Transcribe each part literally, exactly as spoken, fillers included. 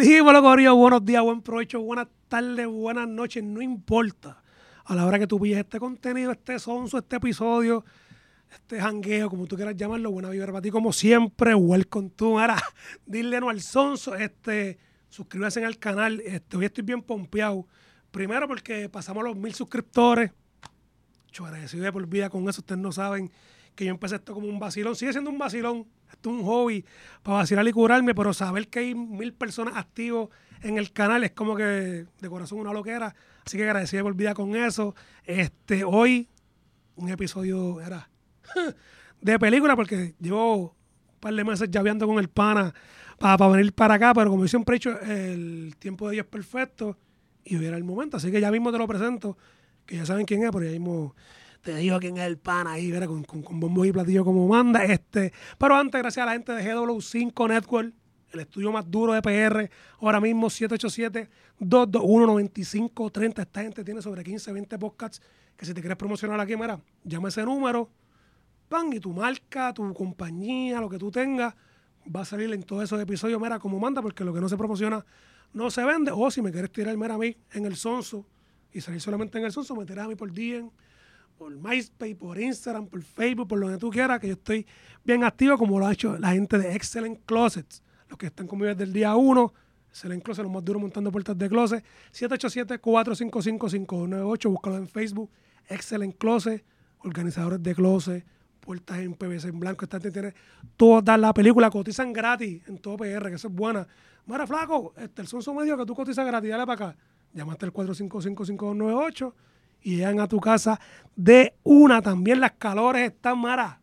Dímelo, Corillo, buenos días, buen provecho, buenas tardes, buenas noches, no importa. A la hora que tú pilles este contenido, este sonso, este episodio, este jangueo, como tú quieras llamarlo, buena vibra para ti, como siempre, welcome to, ahora, dile no al sonso, este, suscríbase al canal, este, hoy estoy bien pompeado. Primero porque pasamos los mil suscriptores, yo agradecido de por vida con eso, ustedes no saben que yo empecé esto como un vacilón, sigue siendo un vacilón, esto es un hobby para vacilar y curarme, pero saber que hay mil personas activos en el canal es como que de corazón una loquera, así que agradecido de por vida con eso. Este, hoy un episodio era de película porque llevo un par de meses llaveando con el pana para, para venir para acá, pero como yo siempre he dicho, el tiempo de Dios es perfecto y hoy era el momento, así que ya mismo te lo presento, que ya saben quién es, pero ya mismo te digo quién es el pana ahí, ¿verdad? Con, con, con bombo y platillo como manda. Este, pero antes, gracias a la gente de G W cinco Network, el estudio más duro de P R, ahora mismo siete ocho siete, dos dos uno, nueve cinco tres cero. Esta gente tiene sobre quince, veinte podcasts que si te quieres promocionar aquí, mira, llama ese número, pan, y tu marca, tu compañía, lo que tú tengas, va a salir en todos esos episodios, mira, como manda, porque lo que no se promociona no se vende. O si me quieres tirar, mira, a mí en el sonso y salir solamente en el sonso, me tiras a mí por D M, por MySpace, por Instagram, por Facebook, por lo que tú quieras, que yo estoy bien activo, como lo ha hecho la gente de Excellent Closets, los que están conmigo desde el día uno. Excellent Closet, los más duros montando puertas de closet. siete ocho siete, cuatro cinco cinco, cinco dos nueve ocho, búscalo en Facebook. Excellent Closet, organizadores de closet, puertas en P V C en blanco. Esta gente tiene toda la película, cotizan gratis en todo P R, que eso es buena. Mira, flaco, este, el sonso medio que tú cotizas gratis, dale para acá. Llamaste al cuatro cinco cinco, cinco dos nueve ocho y llegan a tu casa de una. También las calores están maras.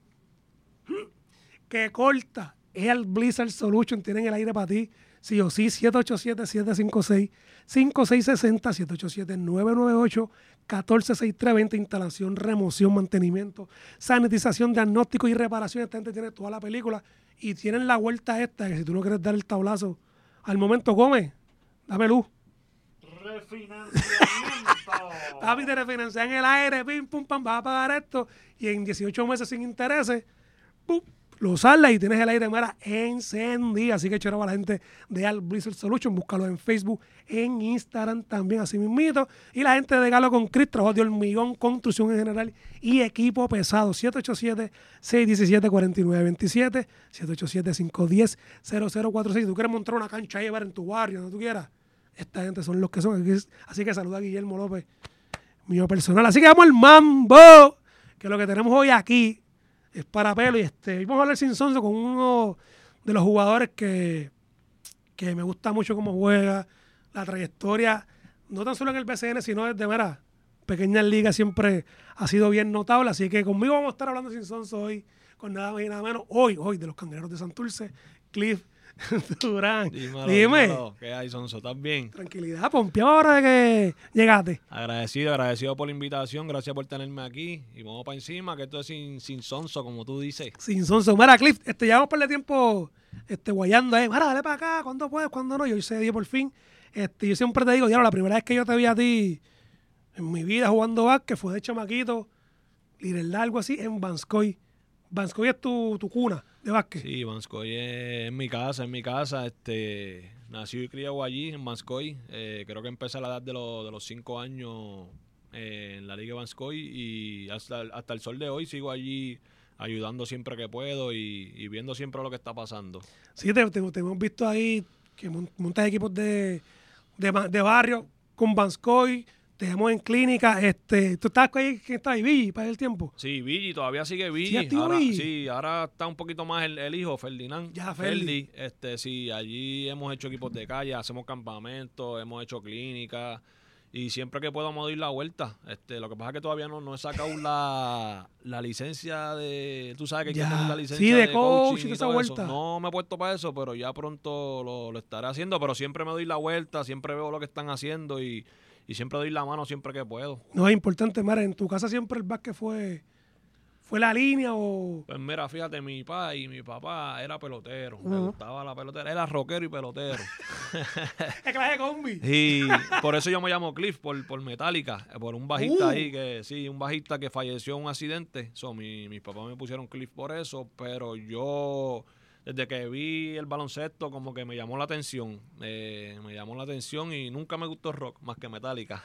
Que corta. Es el Blizzard Solution. Tienen el aire para ti. Sí o sí. siete ocho siete, siete cinco seis, cinco seis seis cero. siete ocho siete, nueve nueve ocho, uno cuatro seis tres dos cero. Instalación, remoción, mantenimiento, sanitización, diagnóstico y reparación. Esta gente tiene toda la película. Y tienen la vuelta esta. Que si tú no quieres dar el tablazo al momento, come. Dame luz. Refinanciamiento. Papi, te refinancian en el aire, pim, pum, pam, vas a pagar esto y en dieciocho meses sin intereses, pum, lo sales y tienes el aire mera encendido. Así que choraba a la gente de Al Blizzard Solution, búscalo en Facebook, en Instagram también, así mismito. Y la gente de Galo con Cris, trabajo de hormigón, construcción en general y equipo pesado. siete ocho siete, seis uno siete, cuatro nueve dos siete, siete ocho siete, cinco uno cero, cero cero cuatro seis. Si tú quieres montar una cancha ahí en tu barrio, donde tú quieras, esta gente son los que son. Así que saluda a Guillermo López, mío personal. Así que vamos al mambo, que lo que tenemos hoy aquí es para pelo. Y este, vamos a hablar sin sonso con uno de los jugadores que, que me gusta mucho cómo juega, la trayectoria, no tan solo en el B C N, sino desde, mira, pequeñas ligas siempre ha sido bien notable. Así que conmigo vamos a estar hablando sin sonso hoy, con nada más y nada menos, hoy, hoy, de los Cangrejeros de Santurce, Cliff Durán. Dímelo, Dime. dímelo. ¿Qué hay, sonso? ¿Estás bien? Tranquilidad, pompeado ahora de que llegaste. Agradecido, agradecido por la invitación. Gracias por tenerme aquí. Y vamos para encima, que esto es sin, sin sonso, como tú dices. Sin sonso. Mira, Cliff, este, llevamos par de tiempo este, guayando, eh. Mira, dale para acá, ¿cuándo puedes? ¿Cuándo no? Y hoy se dio por fin. Este, yo siempre te digo, ya la primera vez que yo te vi a ti en mi vida jugando básquet fue de chamaquito, Little algo así, en Vanscoy. Vanscoy es tu, tu cuna de básquet. Sí, Vanscoy es en mi casa, en mi casa. Este, nací y criado allí, en Vanscoy. Eh, creo que empecé a la edad de, los de los cinco años eh, en la Liga de Vanscoy. Y hasta, hasta el sol de hoy sigo allí ayudando siempre que puedo y, y viendo siempre lo que está pasando. Sí, te, te, te hemos visto ahí que montas equipos de, de, de barrio con Vanscoy. Te vemos en clínica. Este, ¿tú estabas ahí? ¿Quién está ahí? ¿Villi para el tiempo? Sí, Villi, todavía sigue Villi. ¿Sí, activo ahora, Villi? sí, ahora está un poquito más el, el hijo, Ferdinand. Ya, Ferdi. Ferdi. Este, sí, allí hemos hecho equipos de calle, hacemos campamentos, hemos hecho clínicas y siempre que podamos ir la vuelta. Este, lo que pasa es que todavía no, no he sacado la, la licencia de... Tú sabes que hay que Ya. tener la licencia Sí, de de coach coaching y y esa todo vuelta. eso. No me he puesto para eso, pero ya pronto lo, lo estaré haciendo. Pero siempre me doy la vuelta, siempre veo lo que están haciendo y... Y siempre doy la mano siempre que puedo. No, es importante, Mara, en tu casa siempre el básquet fue, fue la línea o... Pues mira, fíjate, mi papá y mi papá era pelotero. Uh-huh. Me gustaba la pelotera. Era rockero y pelotero. ¿Qué clase de combi? Y por eso yo me llamo Cliff, por, por Metallica. Por un bajista Uh. ahí, que sí, un bajista que falleció en un accidente. So, mi, mis papás me pusieron Cliff por eso. Pero yo desde que vi el baloncesto como que me llamó la atención. Eh, me llamó la atención y nunca me gustó el rock más que Metallica.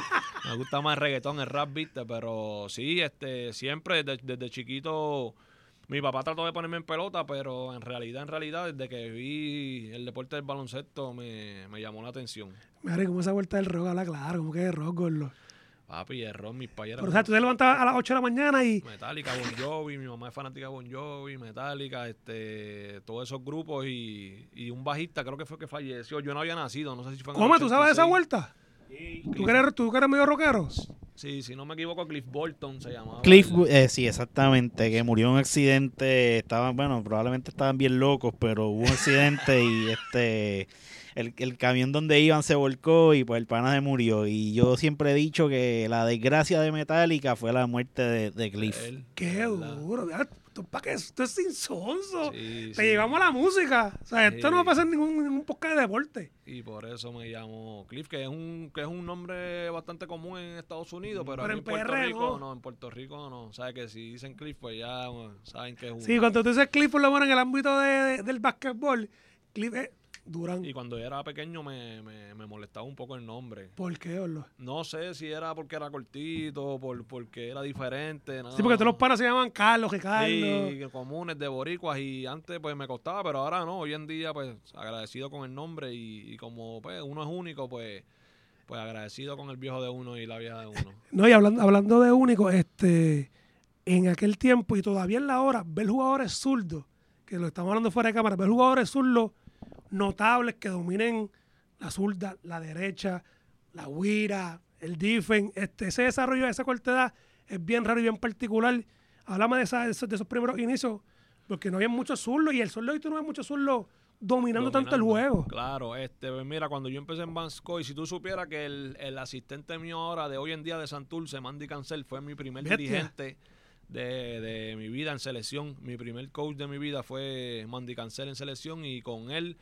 Me gusta más el reggaetón, el rap, viste, pero sí, este, siempre desde, desde chiquito mi papá trató de ponerme en pelota, pero en realidad, en realidad, desde que vi el deporte del baloncesto me, me llamó la atención. Mira, ¿cómo esa vuelta del rock? Habla claro, como que es rock, gordo. Papi, el rock, mis payas Pero o sea, tú te levantabas a las ocho de la mañana y... Metallica, Bon Jovi, mi mamá es fanática de Bon Jovi, Metallica, este, todos esos grupos y, y un bajista, creo que fue que falleció. Yo no había nacido, no sé si fue en el ¿Cómo? ¿Tú sabes de esa ochenta y seis. vuelta? Sí, ¿Tú Cliff, que eres, tú que eres medio rockero? sí, si no me equivoco, Cliff Burton se llamaba. Cliff, eh, sí, exactamente, que murió en un accidente. Estaban, bueno, probablemente estaban bien locos, pero hubo un accidente y este el, el camión donde iban se volcó y pues el pana se murió. Y yo siempre he dicho que la desgracia de Metallica fue la muerte de, de Cliff. Él, Qué ¿verdad? duro. ¿Tú para qué? Esto es insonso. Sí, Te sí. llevamos a la música. O sea, esto Sí. no va a pasar en ningún, ningún podcast de deporte. Y por eso me llamo Cliff, que es un que es un nombre bastante común en Estados Unidos, pero, Pero aquí en en Puerto P R Rico no. no. En Puerto Rico no. Sabes que si dicen Cliff, pues ya bueno, saben que es un... Sí, cuando tú dices Cliff, por lo menos en el ámbito de, de- del básquetbol, Cliff es Durán. Y cuando yo era pequeño me, me, me molestaba un poco el nombre. ¿Por qué, Orlo? No sé si era porque era cortito, por, porque era diferente. No. Sí, porque todos los panas se llaman Carlos, Ricardo. Sí, comunes de boricuas y antes pues me costaba, pero ahora no. Hoy en día pues agradecido con el nombre y, y como pues uno es único, pues pues agradecido con el viejo de uno y la vieja de uno. No, y hablando, hablando de único, este, en aquel tiempo y todavía en la hora, ver jugadores zurdos, que lo estamos hablando fuera de cámara, ver jugadores zurdos notables que dominen la zurda, la derecha, la guira, el difen, este, ese desarrollo de esa corta edad es bien raro y bien particular. Háblame de, esa, de, esos, de esos primeros inicios, porque no había muchos zurdos y el zurdo hoy tú no ves muchos zurdos dominando, tanto el Dominando. juego. Claro, este, pues mira, cuando yo empecé en Vanscoy, si tú supieras que el, el asistente mío ahora de hoy en día de Santurce, Mandy Cancel, fue mi primer Bestia. dirigente de, de mi vida en selección. Mi primer coach de mi vida fue Mandy Cancel en selección y con él,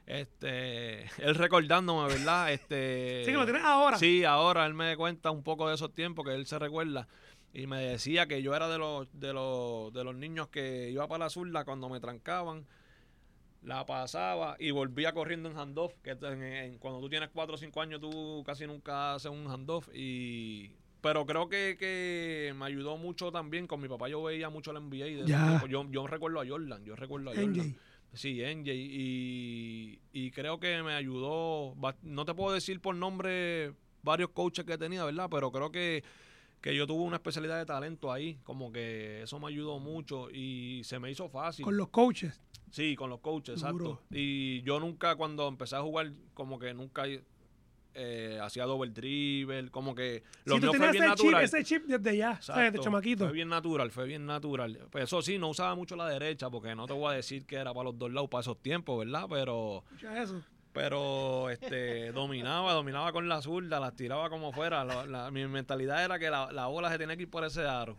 este, él recordándome, ¿verdad? Este, Sí, que lo tienes ahora. Sí, ahora él me cuenta un poco de esos tiempos que él se recuerda. Y me decía que yo era de los, de los, de los niños que iba para la zurda cuando me trancaban, la pasaba y volvía corriendo en handoff, que en, en, cuando tú tienes cuatro o cinco años tú casi nunca haces un handoff. Y pero creo que, que me ayudó mucho también. Con mi papá yo veía mucho el N B A de ese Ya. tiempo. Yo, yo recuerdo a Jordan, yo recuerdo a Jordan. N J. Sí, N J. Y, y creo que me ayudó, ba- no te puedo decir por nombre varios coaches que tenía, ¿verdad? Pero creo que que yo tuve una especialidad de talento ahí, como que eso me ayudó mucho y se me hizo fácil. Con los coaches. Sí, con los coaches, Duro. exacto. Y yo nunca, cuando empecé a jugar, como que nunca eh, hacía double dribble, como que lo Sí, tú mío fue tenías bien ese chip, natural. ese chip desde ya, ¿sabes? De Exacto. chamaquito. Fue bien natural, fue bien natural. Pues eso sí, no usaba mucho la derecha, porque no te voy a decir que era para los dos lados para esos tiempos, ¿verdad? Pero... Escucha eso. Pero este dominaba, dominaba con la zurda, las tiraba como fuera. La, la- mi mentalidad era que la, la bola se tenía que ir por ese aro.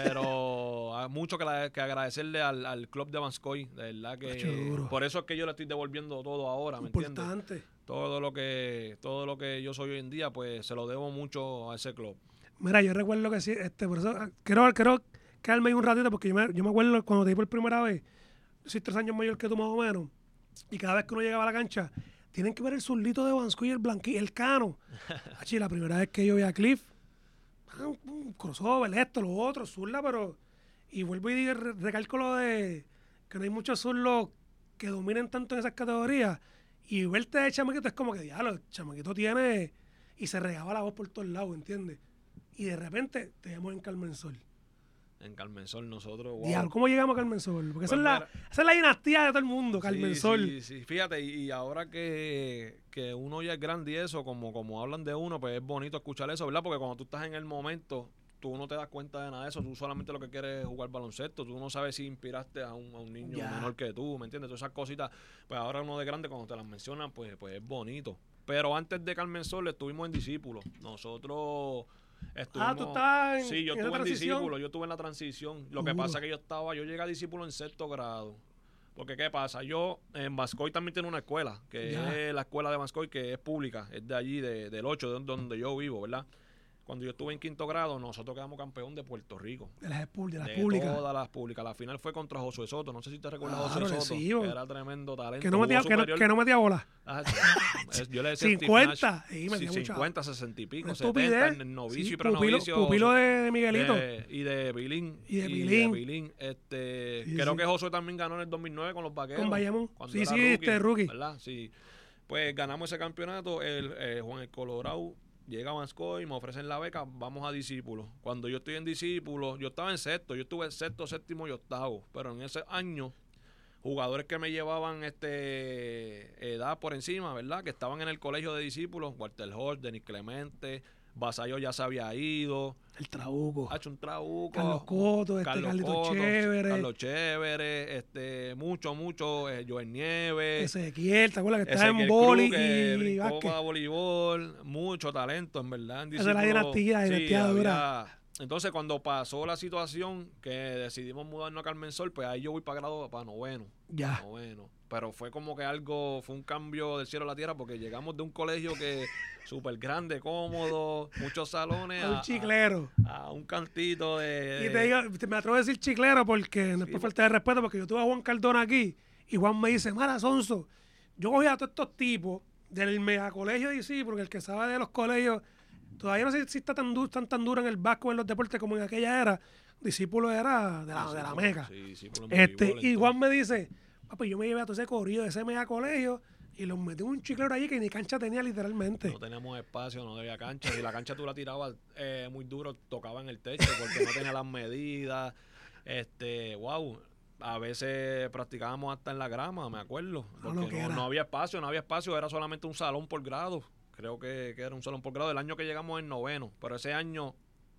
Pero hay mucho que, la- que agradecerle al, al club de Vanscoy, de verdad que Tacho, duro. por eso es que yo le estoy devolviendo todo ahora, ¿me entiendes? Importante. Todo lo que todo lo que yo soy hoy en día, pues se lo debo mucho a ese club. Mira, yo recuerdo que sí, este, por eso ah, quiero, quiero quedarme ahí un ratito porque yo me, yo me acuerdo cuando te vi por primera vez, yo soy tres años mayor que tú más o menos, y cada vez que uno llegaba a la cancha, tienen que ver el zurdito de Vanscoy y el blanqui, el cano. Achi, la primera vez que yo vi a Cliff, ah, un, un crossover, esto, lo otro, zurda, pero... Y vuelvo y digo, re- recalco lo de que no hay muchos zurdos que dominen tanto en esas categorías. Y verte de chamaquito es como que, diablo, el chamaquito tiene... Y se regaba la voz por todos lados, ¿entiendes? Y de repente te vemos en Carmen Sol. En Carmen Sol nosotros, wow. Diablo, ¿cómo llegamos a Carmen Sol? Porque esa, Pues es la, mira. esa es la dinastía de todo el mundo, Carmen Sí, Sol. Sí, sí, fíjate, y, y ahora que, que uno ya es grande y eso, como, como hablan de uno, pues es bonito escuchar eso, ¿verdad? Porque cuando tú estás en el momento, tú no te das cuenta de nada de eso, tú solamente lo que quieres es jugar baloncesto, tú no sabes si inspiraste a un, a un niño Ya. menor que tú, ¿me entiendes? Todas esas cositas, pues ahora uno de grande cuando te las mencionan, pues, pues es bonito. Pero antes de Carmen Sol estuvimos en discípulos, nosotros... Estuvimos, Ah, tú estabas en- sí, yo en esa estuve en transición. discípulo, yo estuve en la transición. Lo que Duro. pasa es que yo estaba, yo llegué a discípulo en sexto grado. Porque, ¿qué pasa? Yo, en Vanscoy también tiene una escuela, que Ya. es la escuela de Vanscoy, que es pública, es de allí, de, del ocho, de donde yo vivo, ¿verdad? cuando yo estuve en quinto grado, nosotros quedamos campeón de Puerto Rico. De las, de las de públicas. todas las públicas. La final fue contra Josué Soto. No sé si te recuerdas a Claro, Josué Soto. Recibo. Que era tremendo talento. Que no metía, que no, que no metía bola. Ah, yo le decía cincuenta. Sí, cincuenta, sesenta y pico, setenta, en el novicio sí, y prenovicio. Pupilo, pupilo de, de Miguelito. De, y de Bilín. Y de Bilín. Bilín. Este, sí, creo sí. que Josué también ganó en el dos mil nueve con los Vaqueros. Con Bayamón. Cuando Sí, era sí, rookie, este rookie. ¿verdad? Sí. Pues ganamos ese campeonato. El, eh, Juan el Colorado llega a Vanscoy, me ofrecen la beca, vamos a Discípulos. Cuando yo estoy en Discípulos, yo estaba en sexto, yo estuve en sexto, séptimo y octavo, pero en ese año, jugadores que me llevaban este edad por encima, ¿verdad? Que estaban en el colegio de Discípulos, Walter Hodge, Denis Clemente, Basayo ya se había ido. El Trabuco. Ha hecho un Trabuco. Carlos Coto, este Carlos Carlito Coto, Chévere. Carlos Chévere, este, mucho, mucho, eh, Joel Nieves. Ezequiel, ¿te acuerdas que estaba en Ezequiel boli Cruz, que y brincó básquet? para voleibol, mucho talento, en verdad. En Esa es la Discípulos, dinastía, la sí, dinastía dura. había- Entonces, cuando pasó la situación que decidimos mudarnos a Carmen Sol, pues ahí yo voy para grado, para noveno. Ya. Noveno. Pero fue como que algo, fue un cambio del cielo a la tierra, porque llegamos de un colegio que súper grande, cómodo, muchos salones, Un a, chiclero. a, a un cantito de... Y te digo, te- me atrevo a decir chiclero porque no es Sí, por por- falta de respeto, porque yo tuve a Juan Cardona aquí y Juan me dice, Mara Sonso, yo cogí a todos estos tipos del mega colegio de sí, porque el que sabe de los colegios, todavía no sé si está tan, du tan, tan duro en el básquet o en los deportes como en aquella era. Discípulo era de la, de la mega. Sí, discípulo en Este, voleibol, y en Juan me dice, papi, yo me llevé a todo ese corrido de ese mega colegio y los metí en un chiclero allí que ni cancha tenía literalmente. No teníamos espacio, no había cancha. Si la cancha tú la tirabas eh, muy duro, tocaba en el techo porque no tenía las medidas. Este, wow. A veces practicábamos hasta en la grama, me acuerdo. No, lo que Porque no, era. no había espacio, no había espacio, era solamente un salón por grado. Creo que, que era un salón por grado. El año que llegamos en noveno. Pero ese año,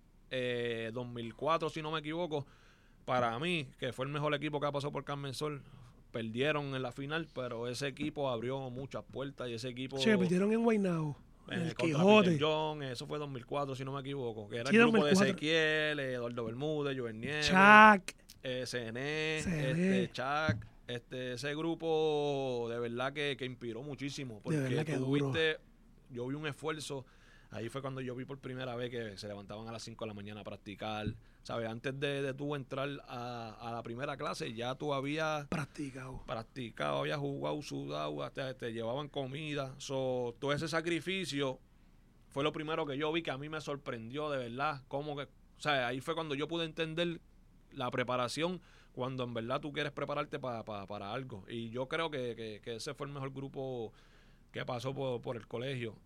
eh, dos mil cuatro, si no me equivoco, para mí, que fue el mejor equipo que ha pasado por Carmen Sol, perdieron en la final, pero ese equipo abrió muchas puertas y ese equipo... Che, perdieron en Guaynabo, en Eh, el contra Quijote. Peter John, eso fue dos mil cuatro, si no me equivoco. Que era Sí, el grupo dos mil cuatro. de Ezequiel, Eduardo Bermúdez, Joven Nieves, Chuck. eh, C N E, C N E. este, Chuck. Este, ese grupo de verdad que, que inspiró muchísimo. Porque verdad que tú duro. viste, yo vi un esfuerzo. Ahí fue cuando yo vi por primera vez que se levantaban a las cinco de la mañana a practicar. ¿Sabes? Antes de, de tú entrar a, a la primera clase, ya tú habías Practicado. practicado, había jugado, sudado, hasta te llevaban comida. So, todo ese sacrificio fue lo primero que yo vi que a mí me sorprendió de verdad. Cómo que, o sea, ahí fue cuando yo pude entender la preparación, cuando en verdad tú quieres prepararte pa, pa, para algo. Y yo creo que, que, que ese fue el mejor grupo que pasó por, por el colegio.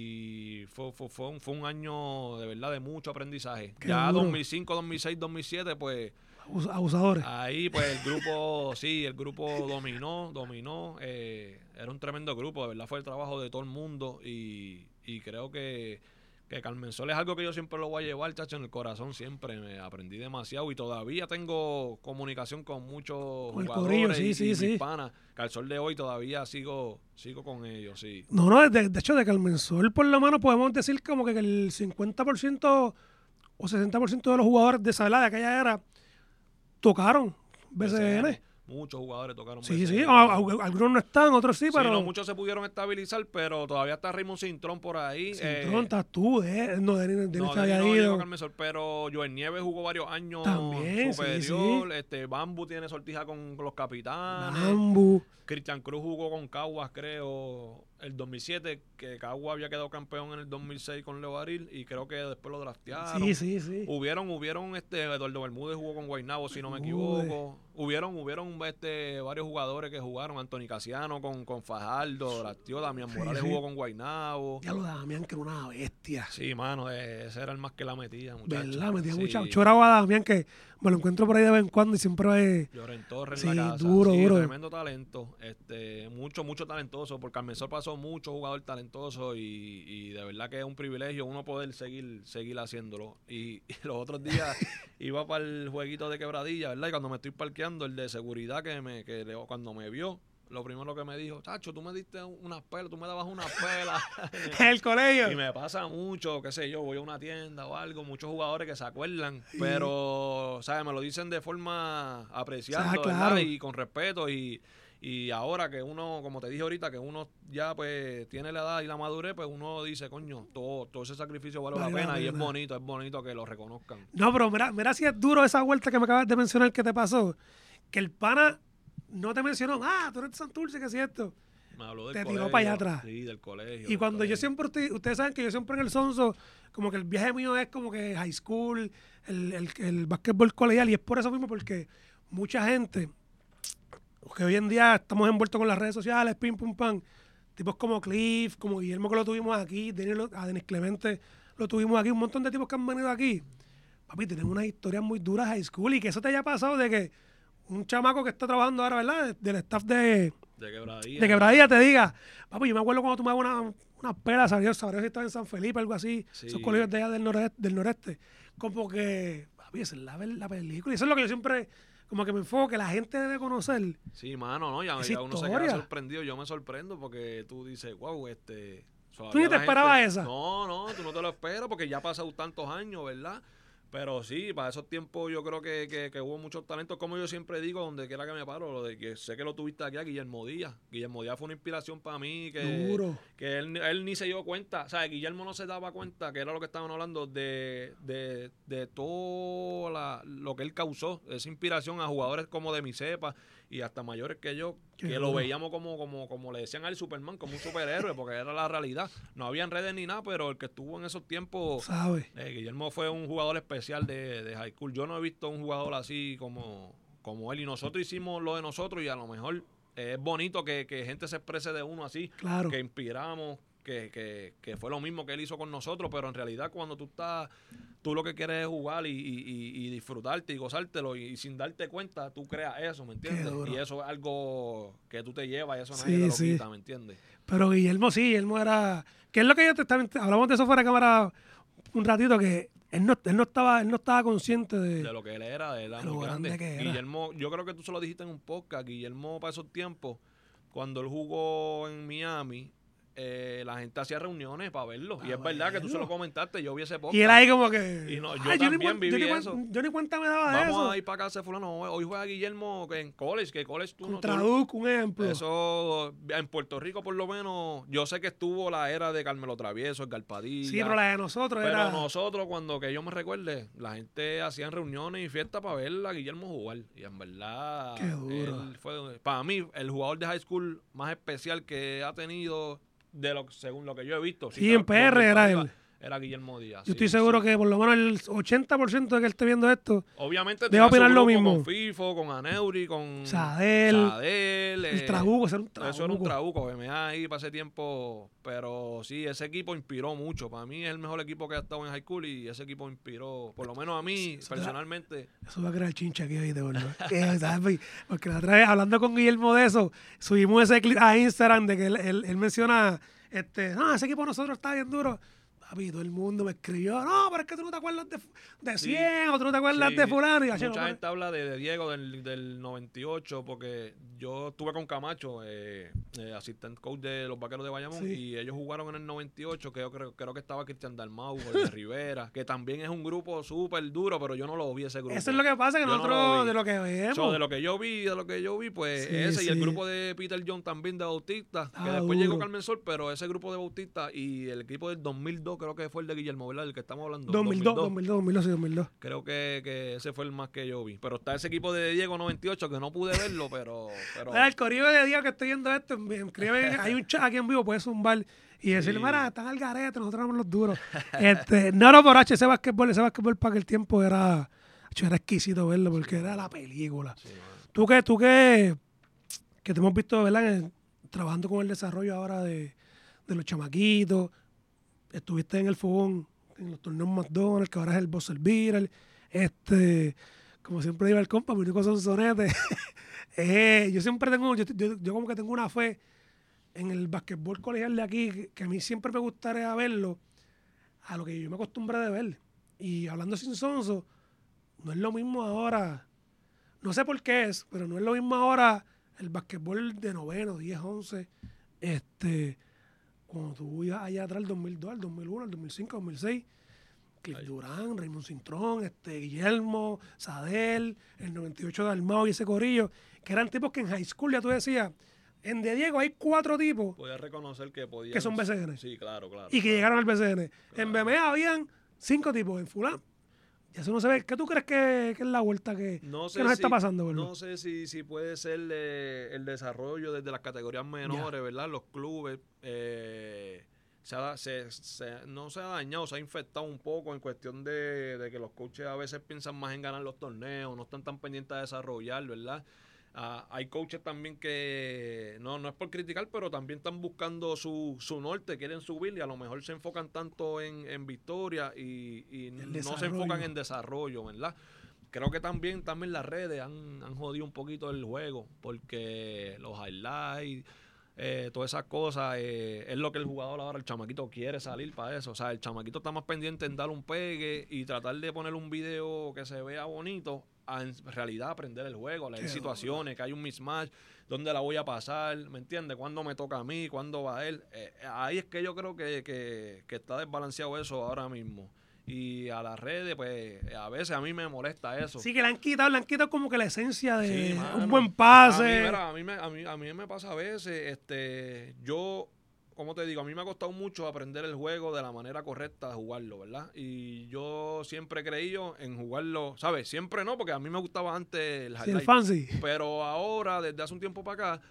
Y fue, fue, fue, un, fue un año de verdad de mucho aprendizaje. Qué Ya duro. dos mil cinco, dos mil seis, dos mil siete, pues... Abus- Abusadores. Ahí pues el grupo, sí, el grupo dominó, dominó, eh, era un tremendo grupo, de verdad fue el trabajo de todo el mundo y, y creo que, que Carmen Sol es algo que yo siempre lo voy a llevar, chacho, en el corazón siempre, me aprendí demasiado y todavía tengo comunicación con muchos Con el jugadores corillo, sí, y, sí, y sí. mis panas, que al sol de hoy todavía sigo, sigo con ellos, sí. No, no, de, de hecho, de Carmen Sol, por lo menos podemos decir como que el cincuenta por ciento o sesenta por ciento de los jugadores de esa edad, de aquella era, tocaron B C N. Muchos jugadores tocaron Sí, B C N. sí, a- a- algunos no están, otros sí, Sí, pero... no, muchos se pudieron estabilizar, pero todavía está Raymond Cintrón por ahí. Cintrón, eh, estás tú, eh, no, Denis, Denis No, se había Denis no llegó ido. a Carmen Sol, pero Joel Nieves jugó varios años También, sí, superior. Este, Bambu tiene sortija con, con los capitanes. Bambu. Cristian Cruz jugó con Caguas, creo, el dos mil siete, que Caguas había quedado campeón en el dos mil seis con Leo Baril, y creo que después lo draftearon. Sí, sí, sí. Hubieron, hubieron, este, Eduardo Bermúdez jugó con Guaynabo, si no me Bermúdez. equivoco. Hubieron, hubieron este, varios jugadores que jugaron. Anthony Casiano con, con Fajardo, drafteó. Damián Sí, Morales sí. jugó con Guaynabo. Ya lo de Damián, que era una bestia. Sí, mano, eh, ese era el más que la metía, muchacho. ¿Verdad? Metía Sí. mucha choraba a Damián, que me lo encuentro por ahí de vez en cuando y siempre es... Lloren Torres Sí, en la casa. duro, Sí, duro. tremendo talento. Este, mucho, mucho talentoso. Por Carmen Sol pasó mucho jugador talentoso y, y de verdad que es un privilegio uno poder seguir, seguir haciéndolo. Y, y los otros días iba para el jueguito de Quebradilla, ¿verdad? Y cuando me estoy parqueando, el de seguridad que me, que le- cuando me vio, lo primero que me dijo, Chacho, tú me diste unas pelas, tú me dabas unas pelas. En el colegio. Y me pasa mucho, qué sé yo, voy a una tienda o algo, muchos jugadores que se acuerdan, pero, ¿sabes? Me lo dicen de forma apreciando, Ah, ¿verdad? claro. Y con respeto y, Y ahora que uno, como te dije ahorita, que uno ya pues tiene la edad y la madurez, pues uno dice, coño, todo, todo ese sacrificio vale, vale la pena, pena y es bonito, es bonito que lo reconozcan. No, pero mira, mira si es duro esa vuelta que me acabas de mencionar que te pasó, que el pana no te mencionó, ah, tú eres de Santurce, ¿qué es cierto? Me habló del te colegio, tiró para allá atrás. Sí, del colegio. Y cuando colegio. yo siempre, estoy, ustedes saben que yo siempre en el Sonso, como que el viaje mío es como que high school, el, el, el básquetbol colegial, y es por eso mismo, porque mucha gente, que hoy en día estamos envueltos con las redes sociales, pim, pum, pam, tipos como Cliff, como Guillermo que lo tuvimos aquí, Denis, a Denis Clemente lo tuvimos aquí, un montón de tipos que han venido aquí. Papi, tenemos unas historias muy duras high school, y que eso te haya pasado de que un chamaco que está trabajando ahora, ¿verdad? Del staff de... De Quebradilla. De Quebradilla te diga, papi, yo me acuerdo cuando tú me dabas una, una pela, sabrías si estaba en San Felipe, algo así, sí. esos colegios de allá del noreste, del noreste. Como que, papi, esa es la, la película. Y eso es lo que yo siempre, como que me enfoco, que la gente debe conocer. Sí, mano, ¿no? Ya, ya uno se queda sorprendido. Yo me sorprendo porque tú dices, wow, este... ¿Tú ni te esperabas gente... esa? No, no, tú no te lo esperas porque ya ha pasado tantos años, ¿verdad? Pero sí, para esos tiempos yo creo que, que, que hubo muchos talentos, como yo siempre digo, donde quiera que me paro, lo de que sé que lo tuviste aquí a Guillermo Díaz. Guillermo Díaz fue una inspiración para mí, que, Duro. que él, él ni se dio cuenta, o sea, Guillermo no se daba cuenta, que era lo que estaban hablando, de, de, de todo la, lo que él causó, esa inspiración a jugadores como de mi cepa y hasta mayores que yo, Qué que duro. Lo veíamos como, como, como le decían al Superman, como un superhéroe, porque era la realidad. No habían redes ni nada, pero el que estuvo en esos tiempos, ¿sabe? Eh, Guillermo fue un jugador especial de, de high school. Yo no he visto un jugador así como, como él, y nosotros hicimos lo de nosotros, y a lo mejor eh, es bonito que, que gente se exprese de uno así, claro. Que inspiramos, que, que, que fue lo mismo que él hizo con nosotros, pero en realidad cuando tú estás, tú lo que quieres es jugar y, y, y disfrutarte y gozártelo, y, y sin darte cuenta tú creas eso, ¿me entiendes? Y eso es algo que tú te llevas y eso nadie sí, te lo sí. quita, ¿me entiendes? Pero Guillermo sí, Guillermo era, que es lo que yo te estaba, hablamos de eso fuera de cámara un ratito, que él no, él no estaba, él no estaba consciente de, de lo que él era, de, de lo grande, grande que era. Guillermo, yo creo que tú se lo dijiste en un podcast, Guillermo para esos tiempos, cuando él jugó en Miami, eh, la gente hacía reuniones para verlo. Ah, y es verdad bueno. que tú se lo comentaste, yo vi ese podcast. Y él ahí como que... Y no, yo Ay, también yo ni, viví yo ni, eso. Yo ni cuenta me daba Vamos de eso. Vamos a ir para casa de fulano. Hoy juega Guillermo en college, que college tú Contra no... Duke, un ejemplo. Eso, en Puerto Rico por lo menos, yo sé que estuvo la era de Carmelo Travieso, el Garpadilla. Sí, pero la de nosotros pero era... Pero nosotros, cuando que yo me recuerde, la gente hacían reuniones y fiestas para ver a Guillermo jugar. Y en verdad... Qué duro. Él fue, para mí, el jugador de high school más especial que ha tenido... de lo según lo que yo he visto. Sí, si en P R era arriba, él. Era Guillermo Díaz. Yo sí, estoy seguro sí. que por lo menos el ochenta por ciento de que él esté viendo esto, obviamente debe opinar lo mismo. Con FIFO, con Aneuri, con Sadel, Sadel el Trabuco, eso era un Trabuco. Eso era un Trabuco, M A ahí para ese tiempo. Pero sí, ese equipo inspiró mucho. Para mí es el mejor equipo que ha estado en high school, y ese equipo inspiró, por lo menos a mí, eso personalmente. Da, eso va a crear chincha aquí hoy, de verdad. Porque la otra vez, hablando con Guillermo de eso, subimos ese clip a Instagram de que él, él, él menciona, este, no, ese equipo de nosotros está bien duro. Papi, todo el mundo me escribió, no, pero es que tú no te acuerdas de, de cien, sí, o tú no te acuerdas sí, de fulano. Y mucha no, gente no, habla de, de Diego del, del noventa y ocho, porque yo estuve con Camacho, eh, eh, assistant coach de los Vaqueros de Bayamón, sí. y ellos jugaron en el noventa y ocho, que yo creo, creo que estaba Cristian Dalmau, Jorge Rivera, que también es un grupo súper duro, pero yo no lo vi ese grupo. Eso es lo que pasa, que yo nosotros, no lo de lo que vemos. So, de lo que yo vi, de lo que yo vi, pues sí, ese, sí. y el grupo de Peter John también de Bautista, ah, que después duro. llegó Carmen Sol, pero ese grupo de Bautista y el equipo del dos mil dos, creo que fue el de Guillermo, ¿verdad? El que estamos hablando. dos mil dos, dos mil dos, dos mil dos, sí, dos mil dos. Creo que, que ese fue el más que yo vi. Pero está ese equipo de Diego noventa y ocho que no pude verlo, pero... pero... Mira, el corillo de Diego que estoy viendo esto, me escriben, hay un chat aquí en vivo, puedes zumbar y decirle, sí. mira, están al garete, nosotros somos los duros. este, no, no, por H, ese basquetbol, ese basquetbol para que el tiempo era, era exquisito verlo, porque era la película. Sí, tú que, tú que, que te hemos visto, ¿verdad? En, trabajando con el desarrollo ahora de, de los chamaquitos, estuviste en el fogón, en los torneos McDonald's, que ahora es el Buzzer Beater, este, como siempre digo el compa, mi único sonsonete. eh, yo siempre tengo, yo, yo, yo como que tengo una fe en el basquetbol colegial de aquí, que, que a mí siempre me gustaría verlo a lo que yo me acostumbré de ver. Y hablando sin sonso, no es lo mismo ahora, no sé por qué es, pero no es lo mismo ahora el basquetbol de noveno, diez, once, este... cuando tú ibas allá atrás, el dos mil dos, el dos mil uno, el dos mil cinco, el dos mil seis, Cliff Ahí. Durán, Raymond Cintrón, este, Guillermo, Sadel, el noventa y ocho de Almao y ese corillo, que eran tipos que en high school ya tú decías, en De Diego hay cuatro tipos Podía reconocer que podían... que son B C N Sí, claro, claro. y que claro. llegaron al B C N. Claro. En B M A habían cinco tipos, en Fulán. Y eso no se ve. ¿Qué tú crees que, que es la vuelta que, No sé que nos si, está pasando, Berlo? No sé si, si puede ser eh, el desarrollo desde las categorías menores, Ya. ¿verdad? Los clubes. Eh, se ha, se, se, no se ha dañado, se ha infectado un poco en cuestión de, de que los coaches a veces piensan más en ganar los torneos, no están tan pendientes de desarrollar, ¿verdad? Uh, hay coaches también que, no, no es por criticar, pero también están buscando su, su norte, quieren subir y a lo mejor se enfocan tanto en, en victoria y, y no desarrollo. se enfocan en desarrollo, ¿verdad? Creo que también, también las redes han, han jodido un poquito el juego porque los highlights, eh, todas esas cosas, eh, es lo que el jugador ahora, el chamaquito quiere salir para eso. O sea, el chamaquito está más pendiente en dar un pegue y tratar de poner un video que se vea bonito a en realidad aprender el juego, leer Qué situaciones, que hay un mismatch, dónde la voy a pasar, ¿me entiendes? ¿Cuándo me toca a mí? ¿Cuándo va él? Eh, ahí es que yo creo que, que, que está desbalanceado eso ahora mismo. Y a las redes, pues, a veces a mí me molesta eso. Sí, que le han quitado, le han quitado como que la esencia de Sí, mano. un buen pase. A mí, mira, a, mí me, a, mí, a mí me pasa a veces, este, yo, como te digo, a mí me ha costado mucho aprender el juego de la manera correcta de jugarlo, ¿verdad? Y yo siempre he creído en jugarlo, ¿sabes? Siempre no, porque a mí me gustaba antes el Sí, highlight. el fancy. Pero ahora, desde hace un tiempo para acá,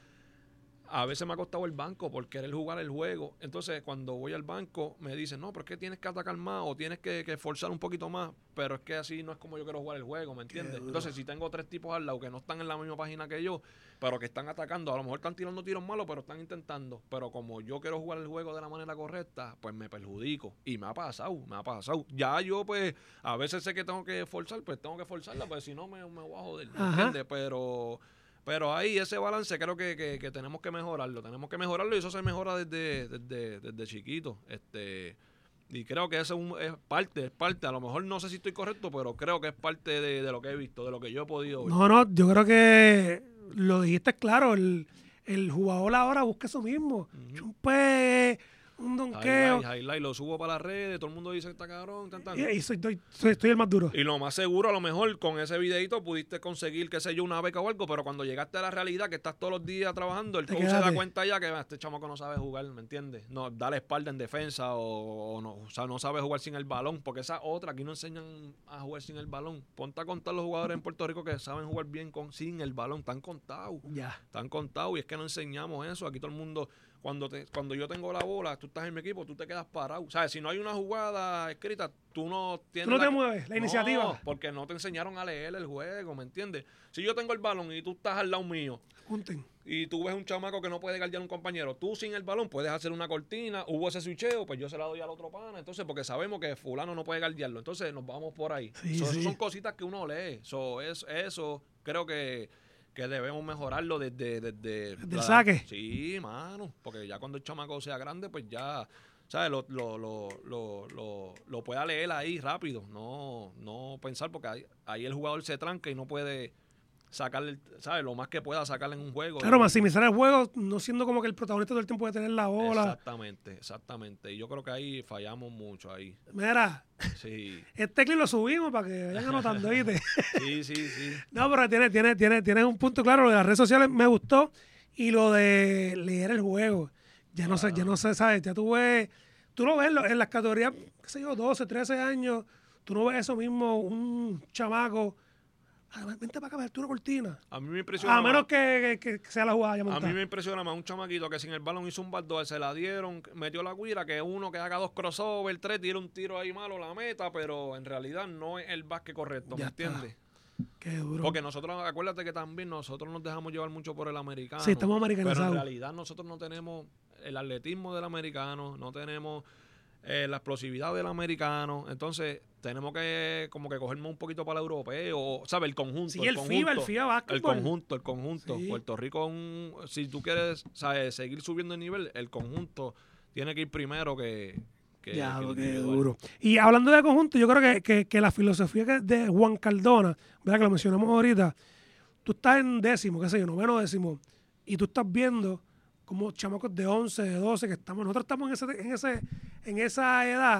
a veces me ha costado el banco por querer jugar el juego. Entonces, cuando voy al banco, me dicen, no, pero es que tienes que atacar más o tienes que, que forzar un poquito más. Pero es que así no es como yo quiero jugar el juego, ¿me entiendes? Entonces, si tengo tres tipos al lado que no están en la misma página que yo, pero que están atacando, a lo mejor están tirando tiros malos, pero están intentando. Pero como yo quiero jugar el juego de la manera correcta, pues me perjudico. Y me ha pasado, me ha pasado. Ya yo, pues, a veces sé que tengo que forzar, pues tengo que forzarla, pues si no me, me voy a joder, ¿me entiendes? Pero... Pero ahí ese balance creo que, que, que tenemos que mejorarlo, tenemos que mejorarlo y eso se mejora desde, desde, desde chiquito. Este, y creo que eso es, un, es parte, es parte. A lo mejor no sé si estoy correcto, pero creo que es parte de, de lo que he visto, de lo que yo he podido ver. No, no, yo creo que lo dijiste claro. El, el jugador ahora busca eso mismo. Ujú. Un pegue, un donqueo. Highlight, highlight, lo subo para las redes, todo el mundo dice que está cabrón, tan, tan. Y, y soy, estoy, soy, estoy el más duro. Y lo más seguro, a lo mejor con ese videito pudiste conseguir, qué sé yo, una beca o algo, pero cuando llegaste a la realidad, que estás todos los días trabajando, el Te coach se quedaste. da cuenta ya que "Ah, este chamaco no sabe jugar", ¿me entiendes? No, da la espalda en defensa o, o no, o sea, no sabe jugar sin el balón, porque esa otra, aquí no enseñan a jugar sin el balón. Ponte a contar los jugadores en Puerto Rico que saben jugar bien con sin el balón, están contados. Ya. Están contados y es que no enseñamos eso. Aquí todo el mundo, cuando te, cuando yo tengo la bola, tú estás en mi equipo, tú te quedas parado. O sea, si no hay una jugada escrita, tú no tienes... Tú no la- te mueves, la No, iniciativa. porque no te enseñaron a leer el juego, ¿me entiendes? Si yo tengo el balón y tú estás al lado mío Junten. y tú ves un chamaco que no puede guardiar a un compañero, tú sin el balón puedes hacer una cortina, hubo ese switcheo, pues yo se la doy al otro pana, entonces porque sabemos que fulano no puede guardiarlo, entonces nos vamos por ahí. Sí, So, sí. Esas son cositas que uno lee, so, es, eso creo que, que debemos mejorarlo desde... Desde, Desde la- el saque. Sí, mano, porque ya cuando el chamaco sea grande, pues ya... ¿Sabes? Lo, lo, lo, lo, lo, lo pueda leer ahí rápido, no, no pensar, porque ahí, ahí el jugador se tranca y no puede sacarle, ¿sabes? Lo más que pueda sacarle en un juego. Claro, Y- maximizar el juego, no siendo como que el protagonista todo el tiempo de tener la bola. Exactamente, exactamente. Y yo creo que ahí fallamos mucho ahí. Mira, Sí, este clip lo subimos para que vayan anotando, ¿viste? sí, sí, sí. No, pero tiene, tiene, tiene, tienes un punto claro. Lo de las redes sociales me gustó. Y lo de leer el juego. Ya no sé, ya no sé, ¿sabes? Ya tú ves, tú lo ves en lo- en las categorías, qué sé yo, doce, trece años. Tú no ves eso mismo, un chamaco. "Ah, vente para acá, vete una cortina. A mí me impresiona A menos más, que, que- que sea la jugada ya a montada. mí me impresiona más un chamaquito que sin el balón hizo un backdoor, se la dieron, metió la guira, que uno que haga dos crossover, tres, tira un tiro ahí malo, la meta, pero en realidad no es el básquet correcto, ¿me Ya está. entiendes? Qué duro. Porque nosotros, acuérdate que también nosotros nos dejamos llevar mucho por el americano. Sí, estamos Pero americanizados. en realidad nosotros no tenemos el atletismo del americano, no tenemos eh, la explosividad del americano. Entonces, tenemos que como que cogernos un poquito para el europeo, ¿sabes? El conjunto. Sí, el conjunto, FIBA, el FIBA El básquetbol. conjunto, el conjunto. Sí. Puerto Rico, un- si tú quieres, ¿sabes? Seguir subiendo el nivel, el conjunto tiene que ir primero que... que- Ya, que el qué individual. duro. Y hablando de conjunto, yo creo que, que, que la filosofía que- de Juan Cardona, ¿verdad? Que lo mencionamos ahorita, tú estás en décimo, qué sé yo, noveno décimo, y tú estás viendo como chamacos de once, de doce, que estamos, nosotros estamos en ese, en ese, en esa edad,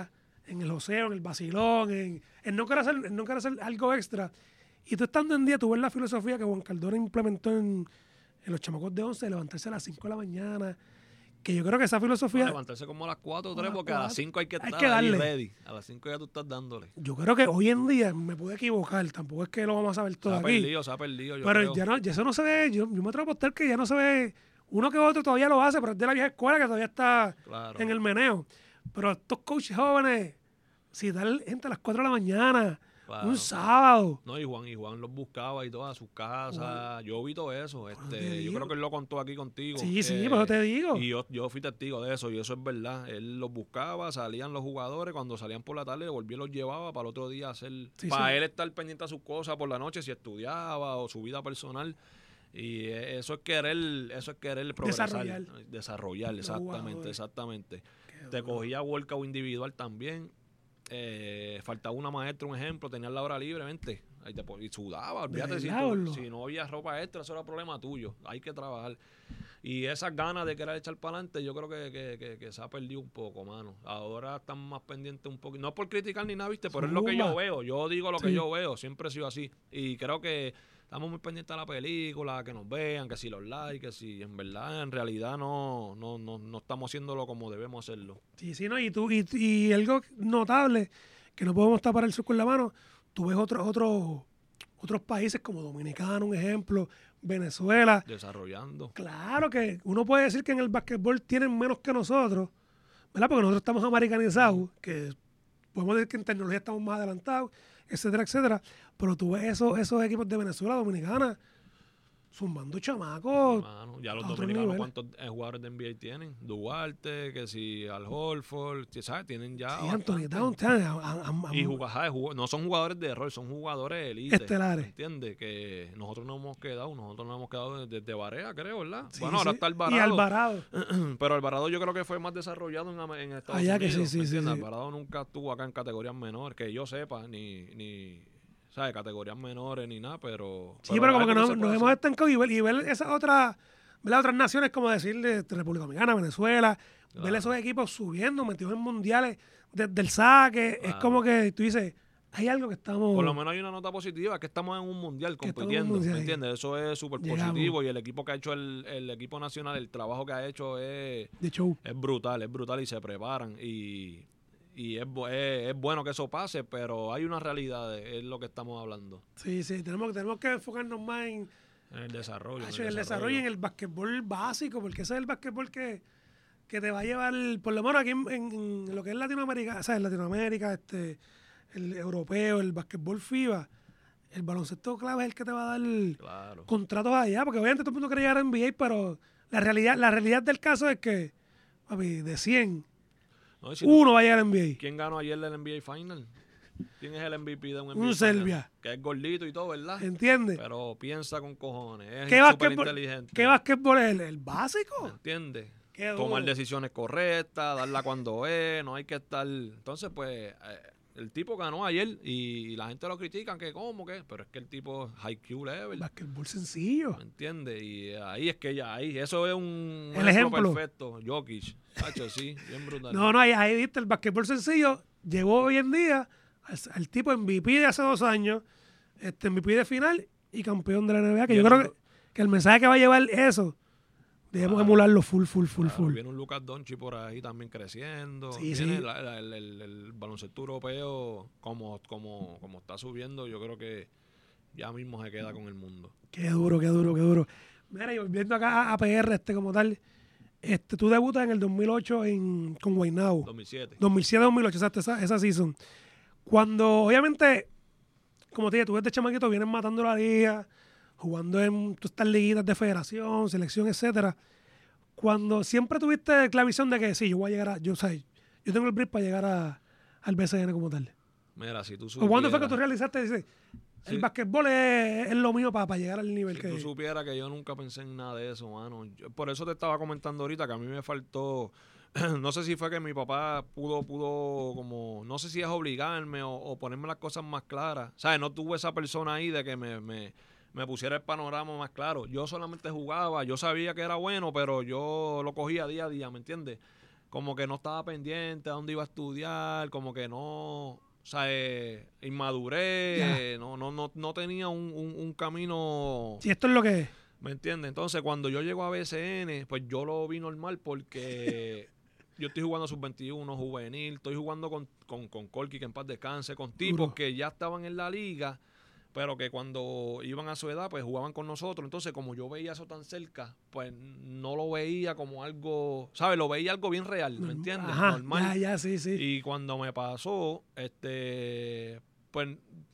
en el joseo, en el vacilón, en, en no querer hacer, en no querer hacer algo extra. Y tú estando en día, tú ves la filosofía que Juan Cardona implementó en, en los chamacos de once, de levantarse a las cinco de la mañana, que yo creo que esa filosofía... No, levantarse como a las cuatro o tres, porque a las cinco hay que estar hay que ahí darle. ready. A las cinco ya tú estás dándole. Yo creo que hoy en día, me puedo equivocar, tampoco es que lo vamos a saber todo Se ha aquí. perdido, se ha perdido, yo Pero creo. ya, no, ya eso no se ve, yo, yo me atrevo a apostar que ya no se ve, uno que otro todavía lo hace, pero es de la vieja escuela que todavía está Claro. en el meneo. Pero estos coaches jóvenes, si tal gente a las cuatro de la mañana, Claro. un sábado. No, y Juan, y Juan los buscaba y todas sus casas. Juan. Yo vi todo eso. te Este, yo digo. creo que él lo contó aquí contigo. Sí, sí, eh, pero te digo. Y yo, yo fui testigo de eso, y eso es verdad. Él los buscaba, salían los jugadores, cuando salían por la tarde, volvía y los llevaba para el otro día hacer. Sí, para sí. él estar pendiente a sus cosas por la noche, si estudiaba o su vida personal. Y eh, eso es querer, eso es querer progresar. Desarrollar. Desarrollar, Los exactamente, jugadores. exactamente. Qué Te duro. cogía workout individual también. Eh, faltaba una maestra, un ejemplo, tenías la hora libre, vente. Ahí te pon- y sudaba, olvídate, si, verdad, tú- Orlo? si no había ropa extra, eso era problema tuyo. Hay que trabajar. Y esas ganas de querer echar para adelante, yo creo que, que, que, que se ha perdido un poco, mano. Ahora están más pendientes un poco. No por criticar ni nada, viste, pero es lo que yo Zumba. veo. Yo digo lo que Sí. yo veo, siempre he sido así. Y creo que estamos muy pendientes de la película, que nos vean, que si los likes, que si en verdad, en realidad no, no, no, no estamos haciéndolo como debemos hacerlo. Sí, sí, no, y tú, y, y algo notable, que no podemos tapar el sol con la mano, tú ves otros otros otros países como Dominicana, un ejemplo, Venezuela. Desarrollando. Claro que uno puede decir que en el básquetbol tienen menos que nosotros, ¿verdad? Porque nosotros estamos americanizados, que podemos decir que en tecnología estamos más adelantados, etcétera, etcétera. Pero tú ves esos, esos equipos de Venezuela, Dominicana, zumbando chamacos. Mano, ya los a otro dominicanos, nivel. ¿cuántos eh, jugadores de N B A tienen? Duarte, que si Al Horford, que, ¿sabes? Tienen ya. Sí, Anthony bastante. Towns, ¿sabes? A- a- a- Y juga- ¿sabes? Jugó- no son jugadores de rol, son jugadores elite. Estelares. ¿Entiendes? Que nosotros nos hemos quedado, nosotros nos hemos quedado desde Barea, creo, ¿verdad? Sí, bueno, ahora sí. está Y Alvarado. Alvarado. Pero Alvarado yo creo que fue más desarrollado en, Am- en Estados Allá que Unidos. sí, sí, ¿me sí, entiendes? sí. Alvarado nunca estuvo acá en categorías menores, que yo sepa, ni, ni ¿sabes? Categorías menores ni nada, pero... Sí, pero como que algo nos, se nos puede hemos hacer. estancado y ver, y ver esas otras, ver las otras naciones, como decirle República Dominicana, Venezuela, ver Claro. esos equipos subiendo, metidos en mundiales desde el saque, es Claro. como que tú dices, hay algo que estamos... Por lo menos hay una nota positiva, que estamos en un mundial Que estamos en un compitiendo, mundial. ¿me entiendes? Eso es súper Llegamos. positivo, y el equipo que ha hecho el, el equipo nacional, el trabajo que ha hecho es, de show. es brutal, es brutal, y se preparan, y, y es, bu- es, es bueno que eso pase, pero hay una realidad, es lo que estamos hablando, Sí, sí, tenemos, tenemos que enfocarnos más en, en el desarrollo. Hacho, en el desarrollo y en el basquetbol básico, porque ese es el basquetbol que, que te va a llevar, por lo menos aquí en, en- en lo que es Latinoamérica, o sea, en Latinoamérica, este, el europeo, el basquetbol FIBA, el baloncesto clave es el que te va a dar Claro. contratos allá, porque obviamente todo el mundo quiere llegar a N B A, pero la realidad, la realidad del caso es que, papi, de cien, No, y si tú- uno va a llegar a N B A. ¿Quién ganó ayer el N B A Final? ¿Quién es el M V P de un N B A Un Final? Serbia. Que es gordito y todo, ¿verdad? ¿Entiendes? Pero piensa con cojones, es ¿Qué súper basquetbol, inteligente. ¿Qué basquetbol es el, el básico? ¿Entiendes? Qué Tomar duro. decisiones correctas, darla cuando es, no hay que estar... Entonces, pues, eh, el tipo ganó ayer y la gente lo critican, que cómo, que... Pero es que el tipo es high Q level, Basquetbol sencillo. ¿me entiendes? Y ahí es que ya, ahí, eso es un El ejemplo. perfecto. Jokic, Hacho, sí, bien brutal. No, no, ahí, ahí viste, el basquetbol sencillo llegó hoy en día al, al tipo M V P de hace dos años, este M V P de final y campeón de la N B A, que Y yo el- creo que, que el mensaje que va a llevar eso, debemos Claro. emularlo full, full, full, Claro, full. viene un Lucas Doncic por ahí también creciendo. Sí, Viene sí. la- la- el, el- el baloncesto europeo, como, como, como está subiendo, yo creo que ya mismo se queda con el mundo. Qué duro, qué duro, qué duro. Mira, y volviendo acá a, a P R este como tal, este, tú debutas en el dos mil ocho en, con Guaynabo. dos mil siete. dos mil siete dos mil ocho, exacto, esa, esa season. Cuando, obviamente, como te dije, tú desde chamaquito vienes matando la liga, jugando en todas estas liguitas de federación, selección, etcétera. Cuando siempre tuviste la visión de que sí, yo voy a llegar a, yo, o sea, yo tengo el brief para llegar a, al B C N como tal. Mira, si tú ¿O supieras... cuándo fue que tú realizaste, dices, Sí. el basquetbol es, es lo mío para, llegar al nivel Si que tú supieras que yo nunca pensé en nada de eso, mano. Yo- por eso te estaba comentando ahorita que a mí me faltó... No sé si fue que mi papá pudo, pudo como... No sé si es obligarme o, o ponerme las cosas más claras. ¿Sabes? No tuve esa persona ahí de que me, me, me pusiera el panorama más claro. Yo solamente jugaba, yo sabía que era bueno, pero yo lo cogía día a día, ¿me entiendes? como que no estaba pendiente a dónde iba a estudiar, como que no, o sea, eh, inmadurez, Ya. no, no, no, no tenía un, un, un camino, Si esto es lo que es. ¿me entiendes? Entonces, cuando yo llego a B C N, pues yo lo vi normal porque yo estoy jugando sub veintiuno, juvenil, estoy jugando con, con, con Corky, que en paz descanse, con tipos Duro. que ya estaban en la liga, pero que cuando iban a su edad, pues jugaban con nosotros. Entonces, como yo veía eso tan cerca, pues no lo veía como algo, ¿sabes? Lo veía algo bien real, ¿me entiendes? Ajá, Normal. ya, ya, sí, sí. Y cuando me pasó, este, pues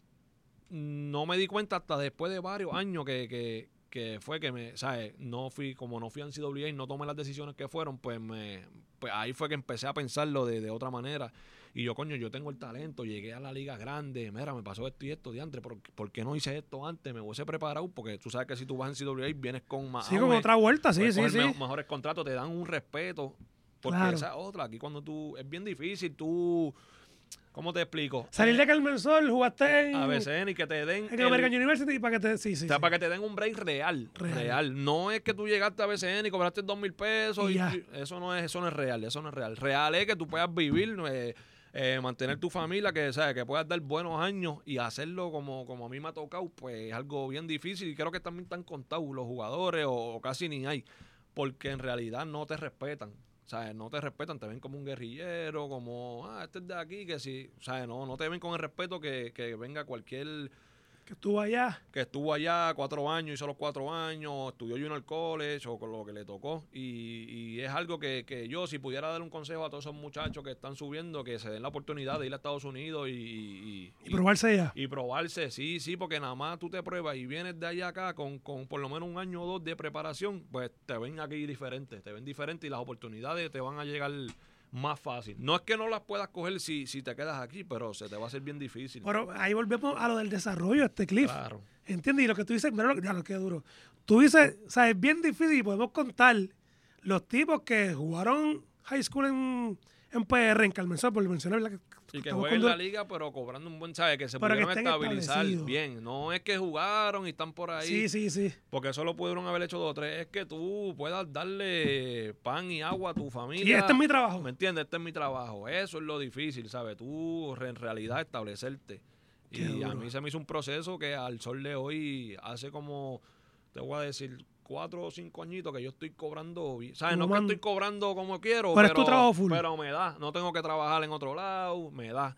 no me di cuenta hasta después de varios años que, que, que fue que me, ¿sabes? No fui, como no fui a N C A A y no tomé las decisiones que fueron, pues me, pues ahí fue que empecé a pensarlo de, de otra manera. Y yo, coño, yo tengo el talento, llegué a la liga grande, mira, me pasó esto y esto, diantre, ¿por, ¿por qué no hice esto antes? Me hubiese preparado, porque tú sabes que si tú vas a N C A A vienes con más Sí, con otra vuelta, sí, puedes sí, coger sí. me- mejores contratos, te dan un respeto, porque Claro. esa es otra, aquí cuando tú, es bien difícil, tú, ¿cómo te explico? Salir Eh, de Carmen Sol, jugaste en, a B C N y que te den en el- American University para que te... Sí, sí, o sea, sí. para que te den un break real, Real. real. No es que tú llegaste a B C N y cobraste dos mil pesos. Y Y, ya. y eso no es, eso no es real, eso no es real. Real es que tú puedas vivir, eh, eh, mantener tu familia, que sabes, que puedas dar buenos años y hacerlo como, como a mí me ha tocado, pues es algo bien difícil. Y creo que también están contados los jugadores, o, o casi ni hay, porque en realidad no te respetan. O sea, no te respetan, te ven como un guerrillero, como, ah, este es de aquí, que sí. O sea, no, no te ven con el respeto que, que venga cualquier Que estuvo allá. que estuvo allá cuatro años, hizo los cuatro años, estudió Junior College o con lo que le tocó. Y, y es algo que, que yo, si pudiera dar un consejo a todos esos muchachos que están subiendo, que se den la oportunidad de ir a Estados Unidos y, y, Y probarse ya. y probarse, sí, sí, porque nada más tú te pruebas y vienes de allá acá con, con por lo menos un año o dos de preparación, pues te ven aquí diferente, te ven diferente y las oportunidades te van a llegar más fácil. No es que no las puedas coger si, si te quedas aquí, pero se te va a hacer bien difícil. Pero ahí volvemos a lo del desarrollo, este Cliff. Claro. ¿Entiendes? Y lo que tú dices, mira lo, ya lo que duro. Tú dices, o sea, es bien difícil y podemos contar los tipos que jugaron high school en, en P R, en Carmen Sol, por mencionar, ¿verdad? Y que estamos jueguen con la du- liga, pero cobrando un buen, ¿sabes? Que se Pero que pudieron estén estabilizar establecidos. bien. No es que jugaron y están por ahí. Sí, sí, sí. Porque eso lo pudieron haber hecho dos o tres. Es que tú puedas darle pan y agua a tu familia. Sí, este es mi trabajo. ¿Me entiendes? Este es mi trabajo. Eso es lo difícil, ¿sabes? Tú re- en realidad establecerte. Qué Y a duro. mí se me hizo un proceso que al sol de hoy, hace como, te voy a decir, cuatro o cinco añitos que yo estoy cobrando, bien. ¿Sabes? No Como que man- estoy cobrando como quiero, Pero es pero, tu trabajo full. pero me da. No tengo que trabajar en otro lado, me da.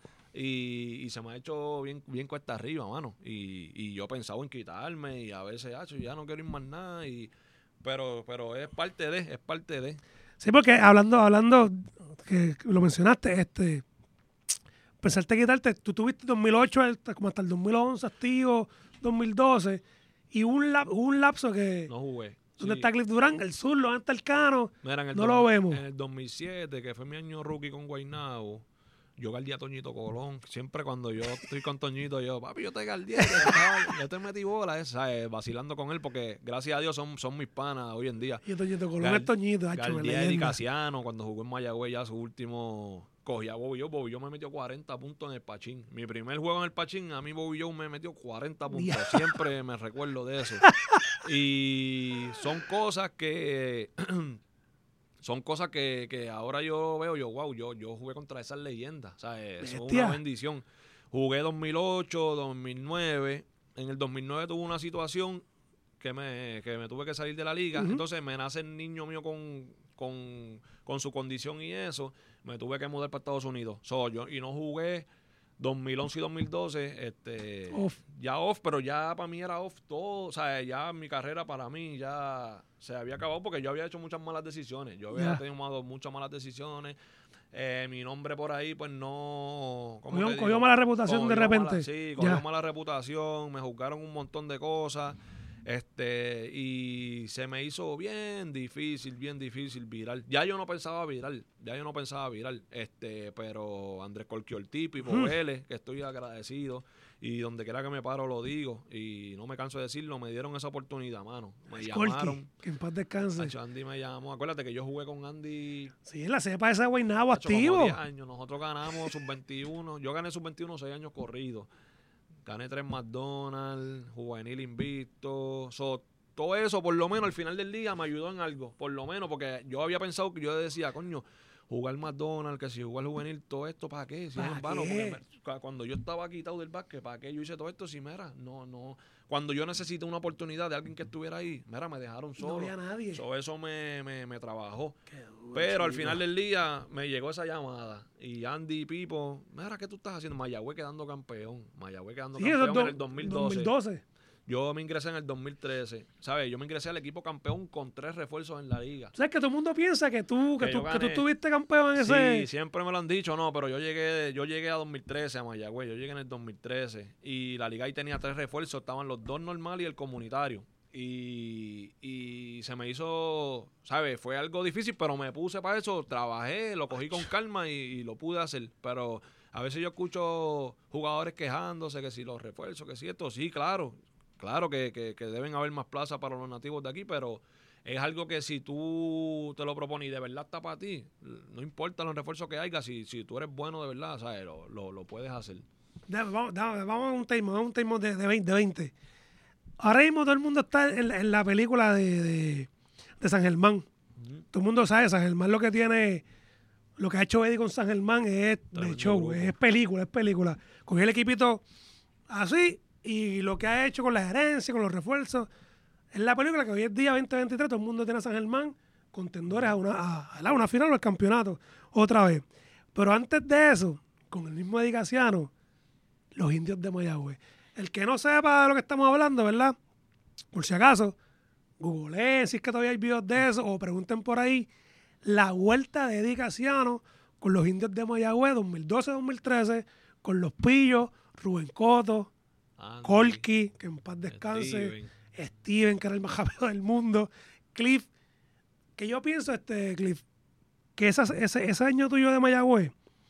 Y, y se me ha hecho bien, bien cuesta arriba, mano. Y, y yo he pensado en quitarme y a veces, ah, ya no quiero ir más nada. Y, pero, pero es parte de, es parte de. Sí, porque hablando, hablando, que que lo mencionaste, este, empezarte a quitarte, tú tuviste dos mil ocho hasta- como hasta el dos mil once activo, dos mil doce, y un, lap- un lapso que, No jugué. ¿dónde Sí. está Cliff Durán? El sur, ¿dónde está el Cano? Mira, en el No dos- lo vemos. En el dos mil siete, que fue mi año rookie con Guaynabo, yo guardé a Toñito Colón. Siempre cuando yo estoy con Toñito, yo, papi, yo te guardé, yo te metí bola, esa, eh, vacilando con él, porque gracias a Dios son, son mis panas hoy en día. Y Toñito Colón Gal- es Toñito, hacho, me Galdía y leyenda. Casiano, cuando jugó en Mayagüez ya su último, cogía a Bobby Joe. Bobby Joe me metió cuarenta puntos en el Pachín. Mi primer juego en el Pachín, a mí Bobby Joe me metió cuarenta puntos. Ya. Siempre me recuerdo de eso. Y son cosas que... Son cosas que, que ahora yo veo, yo, wow, yo, yo jugué contra esas leyendas. O sea, eso es Bestia. una bendición. Jugué dos mil ocho, dos mil nueve. En el dos mil nueve tuve una situación que me, que me tuve que salir de la liga. Ujú. Entonces me nace el niño mío con, con, con su condición y eso. Me tuve que mudar para Estados Unidos. So, yo, y no jugué dos mil once y dos mil doce. Este, Off. Ya off, pero ya para mí era off todo. O sea, ya mi carrera para mí ya se había acabado porque yo había hecho muchas malas decisiones. Yo había Ya. tomado muchas malas decisiones. Eh, mi nombre por ahí, pues no. ¿cómo Cogió, te cogió digo? mala reputación de Cogió repente. mala- sí, cogió Ya. mala reputación, me juzgaron un montón de cosas. Este, y se me hizo bien difícil, bien difícil viral. Ya yo no pensaba viral, ya yo no pensaba viral. Este, pero Andrés Colquiortip y Vélez, que estoy agradecido. Y donde quiera que me paro lo digo. Y no me canso de decirlo, me dieron esa oportunidad, mano. Me Corky, llamaron. que en paz descanse. Hacho, Andy me llamó. Acuérdate que yo jugué con Andy Sí, en la cepa esa Guaynabo hacho, como activo. diez años. Nosotros ganamos sub veintiuno. Yo gané sub veintiuno seis años corridos. Gané tres McDonald's, juvenil invicto. So, todo eso, por lo menos, al final del día me ayudó en algo. Por lo menos, porque yo había pensado que yo decía, coño, jugar McDonald's, que si jugar juvenil, todo esto, ¿para qué? Si es en vano, porque me, cuando yo estaba quitado del básquet, ¿para qué yo hice todo esto? Si, mira, no, no. Cuando yo necesité una oportunidad de alguien que estuviera ahí, mira, me dejaron solo. No había nadie. So, eso me, me, me trabajó. Duro, Pero chico. al final del día me llegó esa llamada. Y Andy y Pipo, mira, ¿qué tú estás haciendo? Mayagüez quedando campeón. Mayagüez quedando Sí, campeón do, en el dos mil doce. dos mil doce. Yo me ingresé en el dos mil trece, ¿sabes? Yo me ingresé al equipo campeón con tres refuerzos en la liga. O sea, que todo el mundo piensa que tú, que, Que tú, yo que tú gané. estuviste campeón en Sí, ese... siempre me lo han dicho, no, pero yo llegué yo llegué a dos mil trece a Mayagüez, yo llegué en el dos mil trece y la liga ahí tenía tres refuerzos, estaban los dos normales y el comunitario. Y, y se me hizo, ¿sabes? Fue algo difícil, pero me puse para eso, trabajé, lo cogí con calma y, y lo pude hacer. Pero a veces yo escucho jugadores quejándose que si los refuerzos, que si esto, sí, claro. Claro que, que, que deben haber más plazas para los nativos de aquí, pero es algo que si tú te lo propones y de verdad está para ti, no importa los refuerzos que haya, si, si tú eres bueno de verdad, ¿sabes? Lo, lo, lo puedes hacer. Dame, vamos, dame, vamos a un time, vamos a un time de, de, veinte, de veinte. Ahora mismo todo el mundo está en, en la película de, de, de San Germán. Uh-huh. Todo el mundo sabe, San Germán lo que tiene, lo que ha hecho Eddie con San Germán es Tremendo de show, grupo. es película, es película. Cogió el equipito así y lo que ha hecho con la gerencia, con los refuerzos. Es la película que hoy es día veinte veintitrés, todo el mundo tiene a San Germán contendores a una, a, a una final o al campeonato, otra vez. Pero antes de eso, con el mismo Eddie Casiano, los indios de Mayagüez. El que no sepa de lo que estamos hablando, ¿verdad? Por si acaso, googleen si es que todavía hay videos de eso o pregunten por ahí la vuelta de Eddie Casiano con los indios de Mayagüez dos mil doce dos mil trece, con los Pillos, Rubén Coto, Andy, Colqui, que en paz descanse, Steven. Steven, que era el más rápido del mundo, Cliff, que yo pienso, este Cliff, que esa, ese, ese año tuyo de Mayagüez,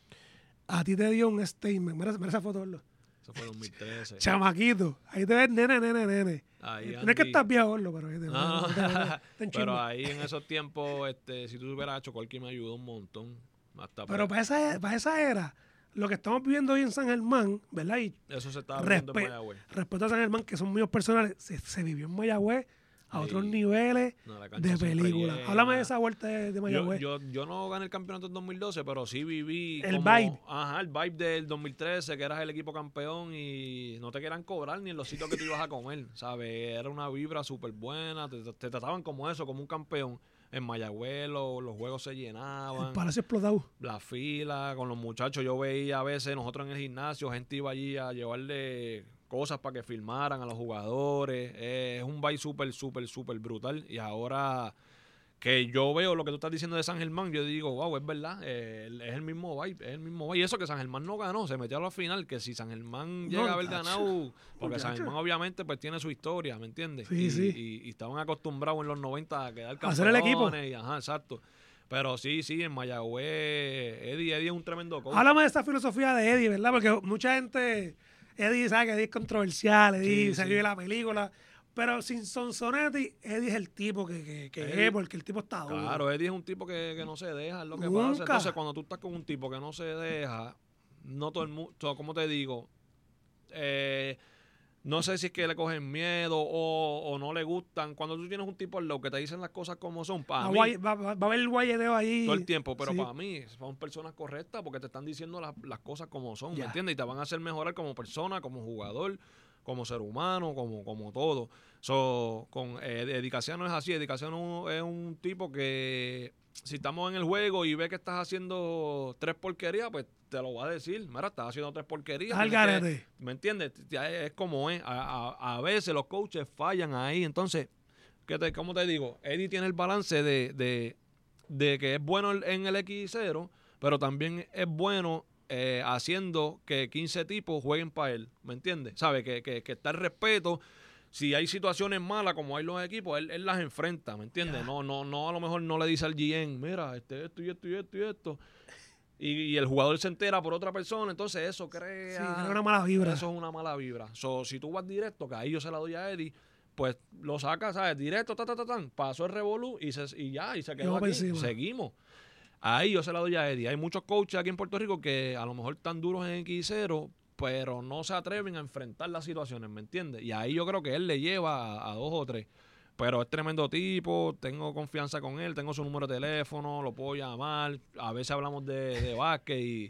a ti te dio un statement. Mira, mira esa foto, ¿verdad? Eso fue dos mil trece. Chamaquito. Ahí te ves nene, nene, nene. Ahí, no es que estás viejo, Orlo, pero ahí te no, ves. No, pero ahí en esos tiempos, este, si tú hubieras hecho cualquier me ayudó un montón. Hasta pero para esa, para esa era, lo que estamos viviendo hoy en San Germán, ¿verdad? Y eso se estaba viviendo en Mayagüez. Respeto a San Germán, que son míos personales, se, se vivió en Mayagüez a otros sí. niveles no, de película. Háblame de esa vuelta de, de Mayagüez. Yo, yo, yo no gané el campeonato en dos mil doce, pero sí viví el como, vibe. Ajá, el vibe del dos mil trece, que eras el equipo campeón y no te querían cobrar ni en los sitios que tú ibas a comer, ¿sabes? Era una vibra súper buena, te, te trataban como eso, como un campeón. En Mayagüez los, los juegos se llenaban. El palacio explotado. La fila con los muchachos. Yo veía a veces nosotros en el gimnasio, gente iba allí a llevarle cosas para que filmaran a los jugadores. Eh, es un vibe súper, súper, súper brutal. Y ahora que yo veo lo que tú estás diciendo de San Germán, yo digo, wow, es verdad, eh, es el mismo vibe, es el mismo vibe. Y eso que San Germán no ganó, se metió a la final, que si San Germán llega no, a haber ganado, porque San Germán obviamente pues tiene su historia, ¿me entiendes? Sí, y, sí. Y, y estaban acostumbrados en los noventa a quedar campeones. Hacer el equipo. Y, ajá, exacto. Pero sí, sí, en Mayagüez, Eddie, Eddie es un tremendo coach. Háblame de esa filosofía de Eddie, ¿verdad? Porque mucha gente, Eddie sabe que Eddie es controversial, Eddie sí, salió sí. de la película. Pero sin Sonsonate, Eddie es el tipo que, que, que Eddie, es, porque el tipo está duro. Claro, Eddie es un tipo que, que no se deja, es lo que Nunca. pasa. Entonces, cuando tú estás con un tipo que no se deja, no todo el mundo, como te digo, eh, no sé si es que le cogen miedo o, o no le gustan. Cuando tú tienes un tipo al lado que te dicen las cosas como son, para mí, guay, va, va, va a haber el guayeteo ahí. todo el tiempo, pero sí. para mí son personas correctas porque te están diciendo las, las cosas como son, ya. ¿me entiendes? Y te van a hacer mejorar como persona, como jugador, como ser humano, como, como todo. So, con eh, Eddie Casiano es así. Eddie Casiano es un tipo que si estamos en el juego y ve que estás haciendo tres porquerías, pues te lo va a decir. Mira, estás haciendo tres porquerías. Que, ¿me entiendes? Es como es. A, a, a veces los coaches fallan ahí. Entonces, ¿qué te, ¿cómo te digo? Eddie tiene el balance de, de, de que es bueno en el equis cero, pero también es bueno Eh, haciendo que quince tipos jueguen para él, ¿me entiendes? ¿Sabe? Que, que, que está el respeto. Si hay situaciones malas como hay los equipos, él, él las enfrenta, ¿me entiendes? Yeah. No, no, no, a lo mejor no le dice al G M, mira, este, esto y esto y esto y esto. Y, y el jugador se entera por otra persona, entonces eso crea... Sí, crea una mala vibra. Eso es una mala vibra. So, si tú vas directo, que ahí yo se la doy a Eddie, pues lo sacas, ¿sabes? Directo, ta, ta, ta, ta, pasó el revolú y, se, y ya, y se quedó aquí. Seguimos. Ahí yo se la doy a Eddie. Hay muchos coaches aquí en Puerto Rico que a lo mejor están duros en equis cero, pero no se atreven a enfrentar las situaciones, ¿me entiendes? Y ahí yo creo que él le lleva a, a dos o tres. pero es tremendo tipo, tengo confianza con él, tengo su número de teléfono, lo puedo llamar, a veces hablamos de, de básquet y,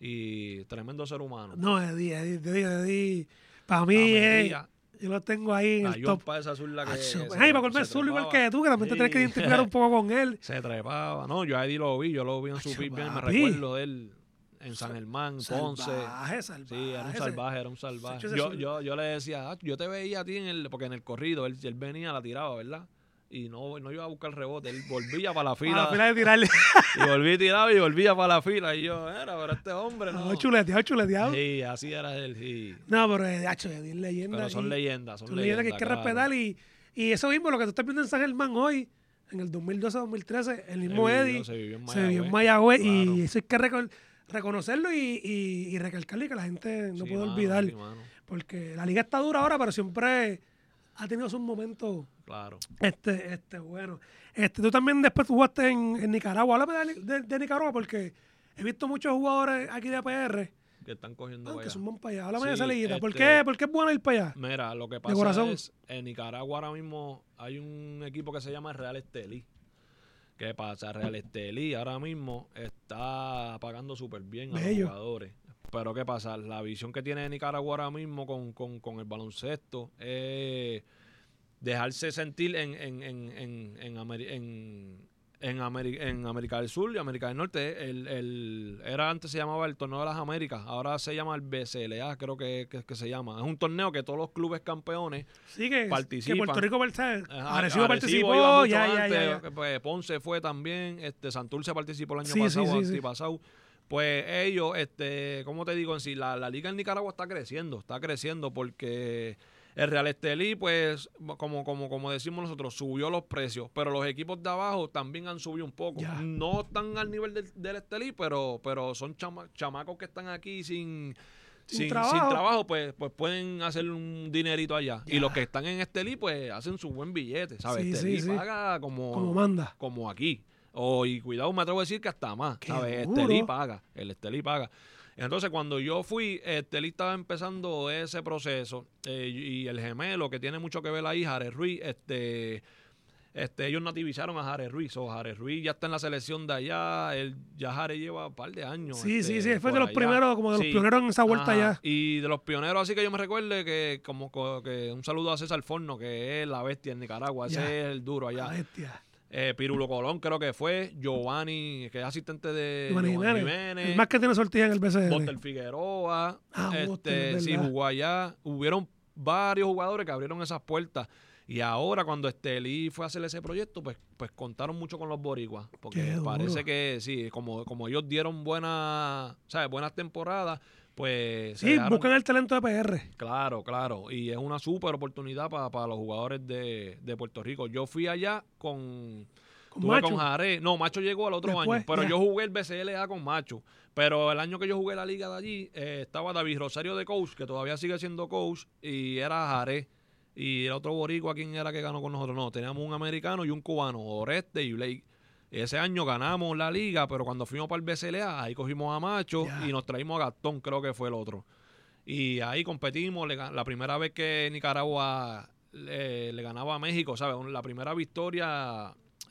y tremendo ser humano. No, Eddie, Eddie, Eddie, Eddie, para mí es, yo lo tengo ahí en la el top. Para esa azul la que, Acho, que ay, para colmar azul igual que tú, que también sí. te tienes que identificar un poco con él. Se trepaba, no, yo a Eddie lo vi, yo lo vi en su pip bien, me recuerdo de él. En San Germán, Ponce. Salvaje, salvaje. Sí, era un salvaje, era un salvaje. Yo, yo, yo le decía, ah, yo te veía a ti en el, porque en el corrido, él, él venía, la tiraba, ¿verdad? Y no, no iba a buscar rebote, él volvía para la fila. Para la fila de tirarle. Y volvía y tiraba y volvía para la fila. Y yo, era, pero este hombre no. No, chuleteado, chuleteado. Sí, así era él, sí. No, pero es leyenda. Pero son leyendas, son, son leyendas. leyendas que hay que claro. respetar. Y, y eso mismo, lo que tú estás viendo en San Germán hoy, en el dos mil doce dos mil trece, el mismo se Eddie vivió, se vivió en Mayagüez. Se vivió en Mayagüez claro. Y eso hay que recordar. reconocerlo y, y, y recalcarlo y que la gente no sí, puede mano, olvidar. Sí, porque la liga está dura ahora, pero siempre ha tenido sus momentos. Claro. Este, este, bueno. Este, tú también después jugaste en, en Nicaragua. Háblame de, de, de Nicaragua porque he visto muchos jugadores aquí de A P R que están cogiendo ah, para que allá. son van para allá. Háblame sí, de esa liguita. este, ¿Por qué, ¿Por qué es bueno ir para allá? Mira, lo que pasa es en Nicaragua ahora mismo hay un equipo que se llama Real Estelí. ¿Qué pasa? Real Estelí ahora mismo está pagando súper bien a Bello. los jugadores. Pero ¿qué pasa? La visión que tiene Nicaragua ahora mismo con, con, con el baloncesto es dejarse sentir en, en, en, en, en, Ameri en, en, Ameri en América del Sur y América del Norte. El, el, era antes se llamaba el Torneo de las Américas, ahora se llama el B C L A, creo que, que, que se llama. Es un torneo que todos los clubes campeones sí, que, participan. Que Puerto Rico Arecibo, Arecibo participó, ya, ya, ya, ya. Pues Ponce fue también, este Santurce participó el año sí, pasado, sí, sí, antipasado. Sí. Pues ellos, este, ¿cómo te digo? En sí, la, la liga en Nicaragua está creciendo, está creciendo porque el Real Estelí, pues, como, como, como decimos nosotros, subió los precios, pero los equipos de abajo también han subido un poco. Ya. No están al nivel del, del Estelí, pero, pero son chama, chamacos que están aquí sin, sin, sin, trabajo. sin trabajo, pues, pues pueden hacer un dinerito allá. Ya. Y los que están en Estelí, pues, hacen su buen billete, ¿sabes? Sí, Estelí sí, paga sí. como, como manda. Como aquí. Oh, y cuidado, me atrevo a decir que hasta más, Qué ¿sabes? duro. Estelí paga, el Estelí paga. Entonces, cuando yo fui, Estelí estaba empezando ese proceso eh, y el gemelo que tiene mucho que ver ahí, Jare Ruiz, este, este, ellos nativizaron a Jare Ruiz. O Jare Ruiz ya está en la selección de allá, él, ya Jare lleva un par de años. Sí, este, sí, sí, fue de los allá. primeros, como de los sí. pioneros en esa vuelta Ajá. allá. Y de los pioneros, así que yo me recuerde que como que un saludo a César Forno, que es la bestia en Nicaragua, ese ya. es el duro allá. La bestia. Eh, Pirulo Colón creo que fue, Giovanni, que es asistente de Giovanni Giovanni Jiménez, Jiménez, el más que tiene sortija en el B C L. Boster Figueroa, ah, este, Boster, sí, jugó allá. Hubieron varios jugadores que abrieron esas puertas. Y ahora cuando Estelí fue a hacer ese proyecto, pues, pues contaron mucho con los boricuas. Porque parece que sí, como, como ellos dieron buenas, ¿sabes? buenas temporadas, pues... Sí, dejaron, buscan el talento de P R. Claro, claro. Y es una súper oportunidad para pa los jugadores de, de Puerto Rico. Yo fui allá con... ¿Con Macho? con Jare. No, Macho llegó al otro Después, año. Pero ya. yo jugué el B C L A con Macho. Pero el año que yo jugué la liga de allí, eh, estaba David Rosario de coach, que todavía sigue siendo coach, y era Jare. Y el otro boricua, ¿quién era que ganó con nosotros? No, teníamos un americano y un cubano, Oreste y Blake. Ese año ganamos la liga, pero cuando fuimos para el B C L A, ahí cogimos a Macho yeah. y nos traímos a Gastón, creo que fue el otro. Y ahí competimos, le, la primera vez que Nicaragua le, le ganaba a México, ¿sabes? La primera victoria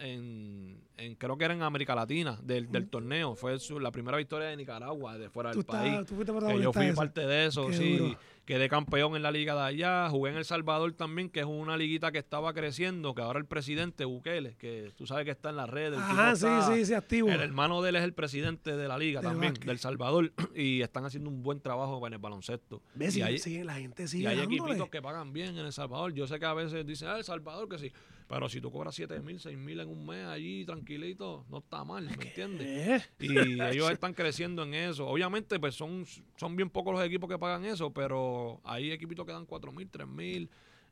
en, en creo que era en América Latina del, del torneo. Fue su, la primera victoria de Nicaragua de fuera del estás, país. ¿tú fuiste eh, yo fui parte de eso, Qué sí. duro. Quedé campeón en la liga de allá, jugué en El Salvador también, que es una liguita que estaba creciendo, que ahora el presidente Bukele, que tú sabes que está en las redes. Ajá, sí, está, sí, sí, activo. El hermano de él es el presidente de la liga del también, básquet. del Salvador, y están haciendo un buen trabajo en el baloncesto. ¿Ves? Y Sí, hay, sí, la gente sigue y hay dándole. equipitos que pagan bien en El Salvador. Yo sé que a veces dicen, ah, El Salvador que sí, pero si tú cobras siete mil, seis mil en un mes allí tranquilito, no está mal, ¿me entiendes? Y ellos están creciendo en eso. Obviamente, pues son, son bien pocos los equipos que pagan eso, pero hay equipos que dan cuatro mil, tres mil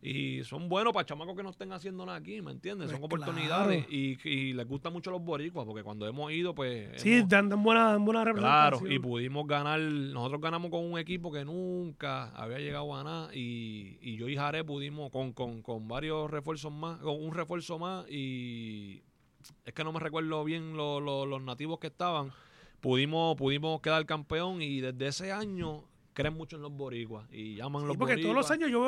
y son buenos para chamacos que no estén haciendo nada aquí, ¿me entiendes? Pues son oportunidades claro. y, y les gustan mucho los boricuas porque cuando hemos ido, pues... Sí, hemos, dan, dan, buena, dan buena representación. Claro, y pudimos ganar, nosotros ganamos con un equipo que nunca había llegado a nada y, y yo y Jare pudimos con, con, con varios refuerzos más, con un refuerzo más y es que no me recuerdo bien lo, lo, los nativos que estaban, pudimos, pudimos quedar campeón y desde ese año creen mucho en los boricuas y llaman Sí, los porque boricuas. todos los años yo veo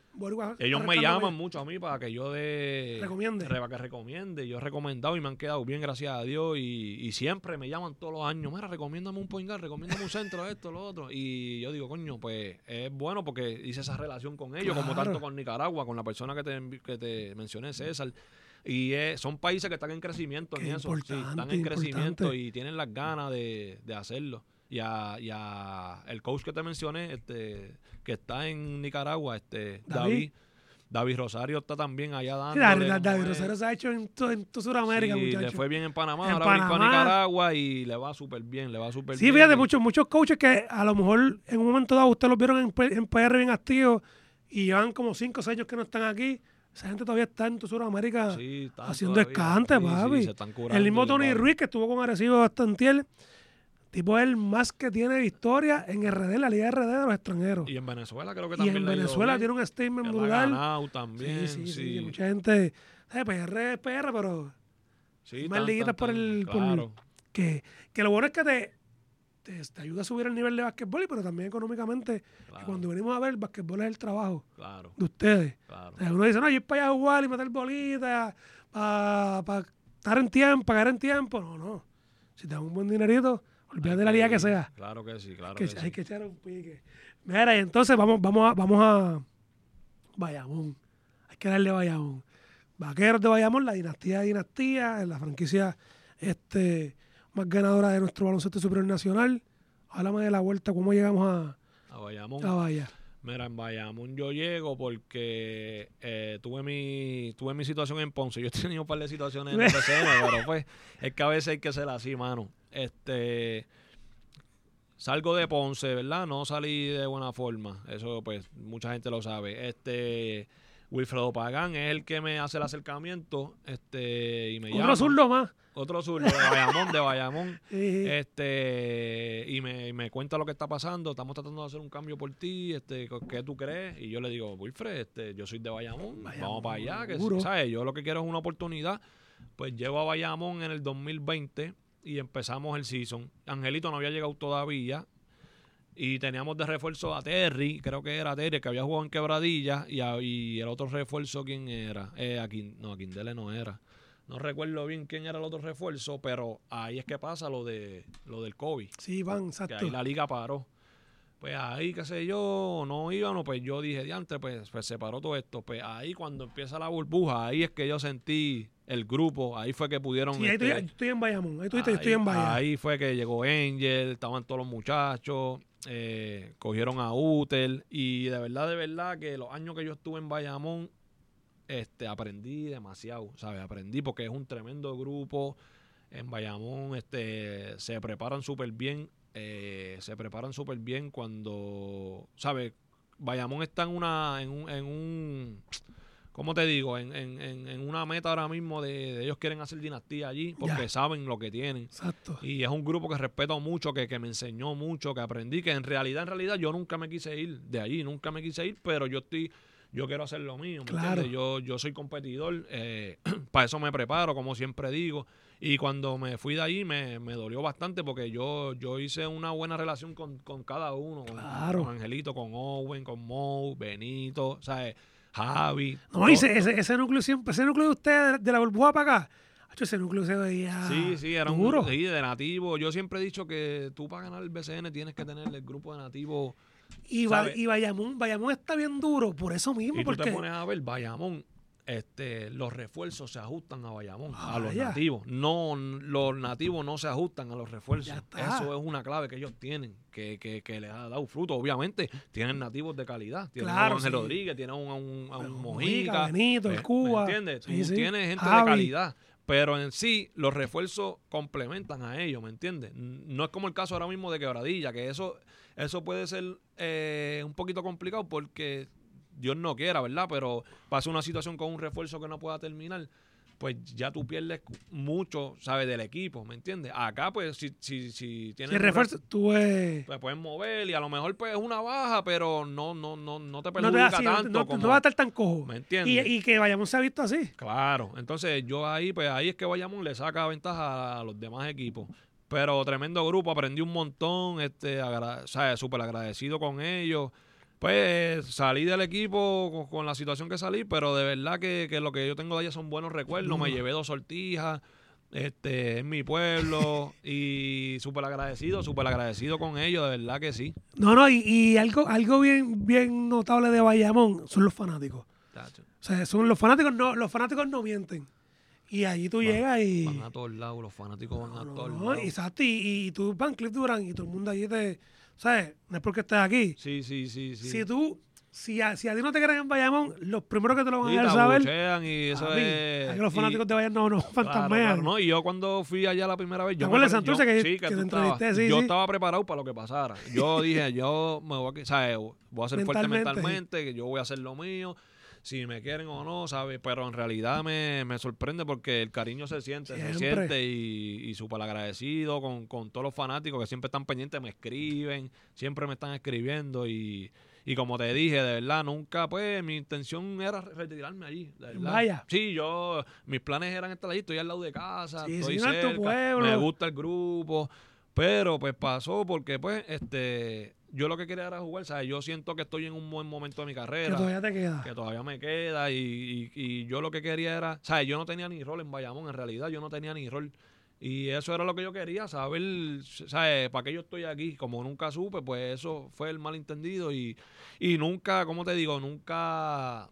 Boricua Ellos me arrancando llaman bien. mucho a mí para que yo de... Recomiende. Para que recomiende. Yo he recomendado y me han quedado bien, gracias a Dios. Y, y siempre me llaman todos los años. Mira, recomiéndame un point guard, recomiéndame un centro, esto, lo otro. Y yo digo, coño, pues es bueno porque hice esa relación con ellos, Claro. como tanto con Nicaragua, con la persona que te, que te mencioné, César. Y eh, son países que están en crecimiento Qué en eso. Sí, están importante, en crecimiento importante. y tienen las ganas de, de hacerlo. Y a, y a el coach que te mencioné, este, que está en Nicaragua, este, David. David. David Rosario está también allá Sí, dándole. David, como David es. Rosario se ha hecho en, to, en toda Sudamérica, Sí, muchacho. le fue bien en Panamá, En ahora brincó a Panamá. Nicaragua y le va súper bien, le va súper Sí, bien. fíjate, Y- muchos, muchos coaches que a lo mejor en un momento dado ustedes los vieron en, P- en P R bien activos y llevan como cinco o seis años que no están aquí. Esa gente todavía está en toda Sudamérica Sí, están haciendo todavía, escante, sí, sí, papi. se están curando El mismo y Tony les va- Ruiz, que estuvo con Arecibo hasta antier, tipo es el más que tiene victoria en R D, en la Liga R D de los extranjeros. Y en Venezuela creo que Y también en le ha ido Venezuela bien, tiene un statement que la ha brutal. ganado también, Sí, sí, sí, sí. mucha gente, eh, P R es P R, pero Sí, más tan, liguitas tan, por tan, el... por- claro. que, que lo bueno es que te, te, te ayuda a subir el nivel de básquetbol, pero también económicamente, que Claro, cuando venimos a ver, el básquetbol es el trabajo claro, de ustedes. claro. O sea, uno dice, no, yo ir para allá a jugar y meter bolitas, para estar en tiempo, pagar en tiempo. No, no. Si te dan un buen dinerito, olvídate Hay de la liga que ir, sea. Claro que sí, claro que, que, hay sí. que echar un pique. Mira, y entonces vamos, vamos a, vamos a Bayamón. Hay que darle a Bayamón. Vaqueros de Bayamón, la dinastía de dinastía, la franquicia este, más ganadora de nuestro baloncesto superior nacional. Háblame de la vuelta, cómo llegamos a, A Bayamón. a Bahía. Mira, en Bayamón yo llego porque eh, tuve mi tuve mi situación en Ponce. Yo he tenido un par de situaciones en el P C N, pero pues es que a veces hay que ser así, mano. Este, salgo de Ponce, ¿verdad? No salí de buena forma. Eso pues mucha gente lo sabe. Este, Wilfredo Pagán es el que me hace el acercamiento, este, y me llama. Otro zurdo más. Otro zurdo de Bayamón, de Bayamón. Sí. Este, y me, me cuenta lo que está pasando. Estamos tratando de hacer un cambio por ti. Este, ¿qué tú crees? Y yo le digo, Wilfred, este, yo soy de Bayamón, Bayamón, vamos para allá. Que, duro. ¿sabes? Yo lo que quiero es una oportunidad. Pues llego a Bayamón en el dos mil veinte y empezamos el season. Angelito no había llegado todavía. Y teníamos de refuerzo a Terry, creo que era Terry, que había jugado en Quebradilla. Y, a- y el otro refuerzo, ¿quién era? Eh, a Quin- no, a Quindele no era. No recuerdo bien quién era el otro refuerzo, pero ahí es que pasa lo de lo del COVID, Sí, van, que exacto. ahí la liga paró. Pues ahí, qué sé yo, no iban, pues yo dije, diantre, pues, pues se paró todo esto. Pues ahí cuando empieza la burbuja, ahí es que yo sentí el grupo, ahí fue que pudieron... Sí, ahí estoy, este, yo estoy en Bayamón. Ahí tú dices, yo ahí, estoy en Bahía. ahí fue que llegó Angel, estaban todos los muchachos, eh, cogieron a Utel y de verdad, de verdad que los años que yo estuve en Bayamón, este, aprendí demasiado, ¿sabes? Aprendí porque es un tremendo grupo. En Bayamón este, se preparan súper bien, eh, se preparan súper bien cuando, ¿sabes? Bayamón está en una, en un, en un ¿cómo te digo? En, en, en, en una meta ahora mismo de, de ellos quieren hacer dinastía allí porque Ya. saben lo que tienen. Exacto. Y es un grupo que respeto mucho, que, que me enseñó mucho, que aprendí, que en realidad, en realidad yo nunca me quise ir de allí, nunca me quise ir, pero yo estoy, yo quiero hacer lo mío, ¿me Claro. entiendes? Yo, yo soy competidor, eh, para eso me preparo, como siempre digo. Y cuando me fui de ahí me, me dolió bastante porque yo, yo hice una buena relación con, con cada uno, con- Claro. con Angelito, con Owen, con Mo, Benito, ¿sabes? Javi. No, to- y ese, ese, ese núcleo siempre, ese núcleo de ustedes, de, de la burbuja para acá, hacho, ese núcleo se veía Sí, sí, era un duro. grupo sí, de nativos. Yo siempre he dicho que tú para ganar el B C N tienes que tener el grupo de nativos. Y, Ba- ¿sabes? y Bayamón, Bayamón está bien duro por eso mismo, Y tú te porque pones a ver, Bayamón, este, los refuerzos se ajustan a Bayamón, a los Vaya. nativos. No, los nativos no se ajustan a los refuerzos. Ya está. Eso es una clave que ellos tienen, que, que, que les ha dado fruto. Obviamente, tienen nativos de calidad. Tienen Claro, a Ángel sí. Rodríguez, tienen a un, a un, a un Bueno, Mojica. Benito, el ¿me- Cuba. ¿Me entiendes? Sí, Tú sí. tienes gente Javi. de calidad. Pero en sí, los refuerzos complementan a ellos, ¿me entiendes? No es como el caso ahora mismo de Quebradilla, que eso, eso puede ser eh, un poquito complicado porque Dios no quiera, ¿verdad? Pero pasa una situación con un refuerzo que no pueda terminar, pues ya tú pierdes mucho, ¿sabes? Del equipo, ¿me entiendes? Acá, pues, si, si, si tienes... si el un refuerzo, tú eh, pues puedes mover y a lo mejor pues es una baja, pero no, no, no, no te no, te, perjudica así, no, tanto no- como... no va a estar tan cojo. ¿Me Y, entiendes? y que Bayamón se ha visto así. Claro, entonces yo ahí, pues ahí es que Bayamón le saca ventaja a los demás equipos. Pero tremendo grupo, aprendí un montón, este, agra- o sea, súper agradecido con ellos. Pues salí del equipo con, con la situación que salí, pero de verdad que, que lo que yo tengo de ella son buenos recuerdos. Me llevé dos sortijas este, en mi pueblo y súper agradecido, súper agradecido con ellos, de verdad que sí. No, no, y, y algo, algo bien, bien notable de Bayamón son los fanáticos. Tacho. O sea, son los fanáticos no, los fanáticos no mienten. Y allí tú Van- llegas y... Van a todos lados, los fanáticos van No, a no, todos no, lados. exacto, y, y tú vas en Cliff Durán y todo el mundo allí te... ¿Sabes? No es porque estés aquí. Sí, sí, sí, sí. Si tú... Si a, si a ti no te quieren en Bayamón, los primeros que te lo van Sí, a te dejar saber... abuchean y eso papi, es... aquí los y- fanáticos de Bayamón no, no Claro, fantasmean. claro, no, y yo cuando fui allá la primera vez, ¿Te yo, acuerdas me de pre- Santurce yo- que- sí, que tú te estabas- entrevisté? Sí, yo sí. estaba preparado para lo que pasara. Yo dije, yo me voy a, ¿sabes? Voy a ser fuerte Mentalmente. mentalmente, que yo voy a hacer lo mío, si me quieren o no, ¿sabes? Pero en realidad me, me sorprende porque el cariño se siente, se Siempre. siente y, y súper agradecido con, con todos los fanáticos que siempre están pendientes, me escriben, siempre me están escribiendo y... Y como te dije, de verdad, nunca, pues, mi intención era retirarme allí, de verdad. Vaya. Sí, yo, mis planes eran estar allí, estoy al lado de casa, Sí, estoy sí, en tu cerca, pueblo. me gusta el grupo, pero pues pasó porque, pues, este, yo lo que quería era jugar, ¿sabes? Yo siento que estoy en un buen momento de mi Que carrera, todavía te queda. que todavía me queda y, y, y yo lo que quería era, ¿sabes? Yo no tenía ni rol en Bayamón, en realidad, yo no tenía ni rol. Y eso era lo que yo quería, saber, ¿sabes? ¿Para qué yo estoy aquí? Como nunca supe, pues eso fue el malentendido y, y nunca, ¿cómo te digo? Nunca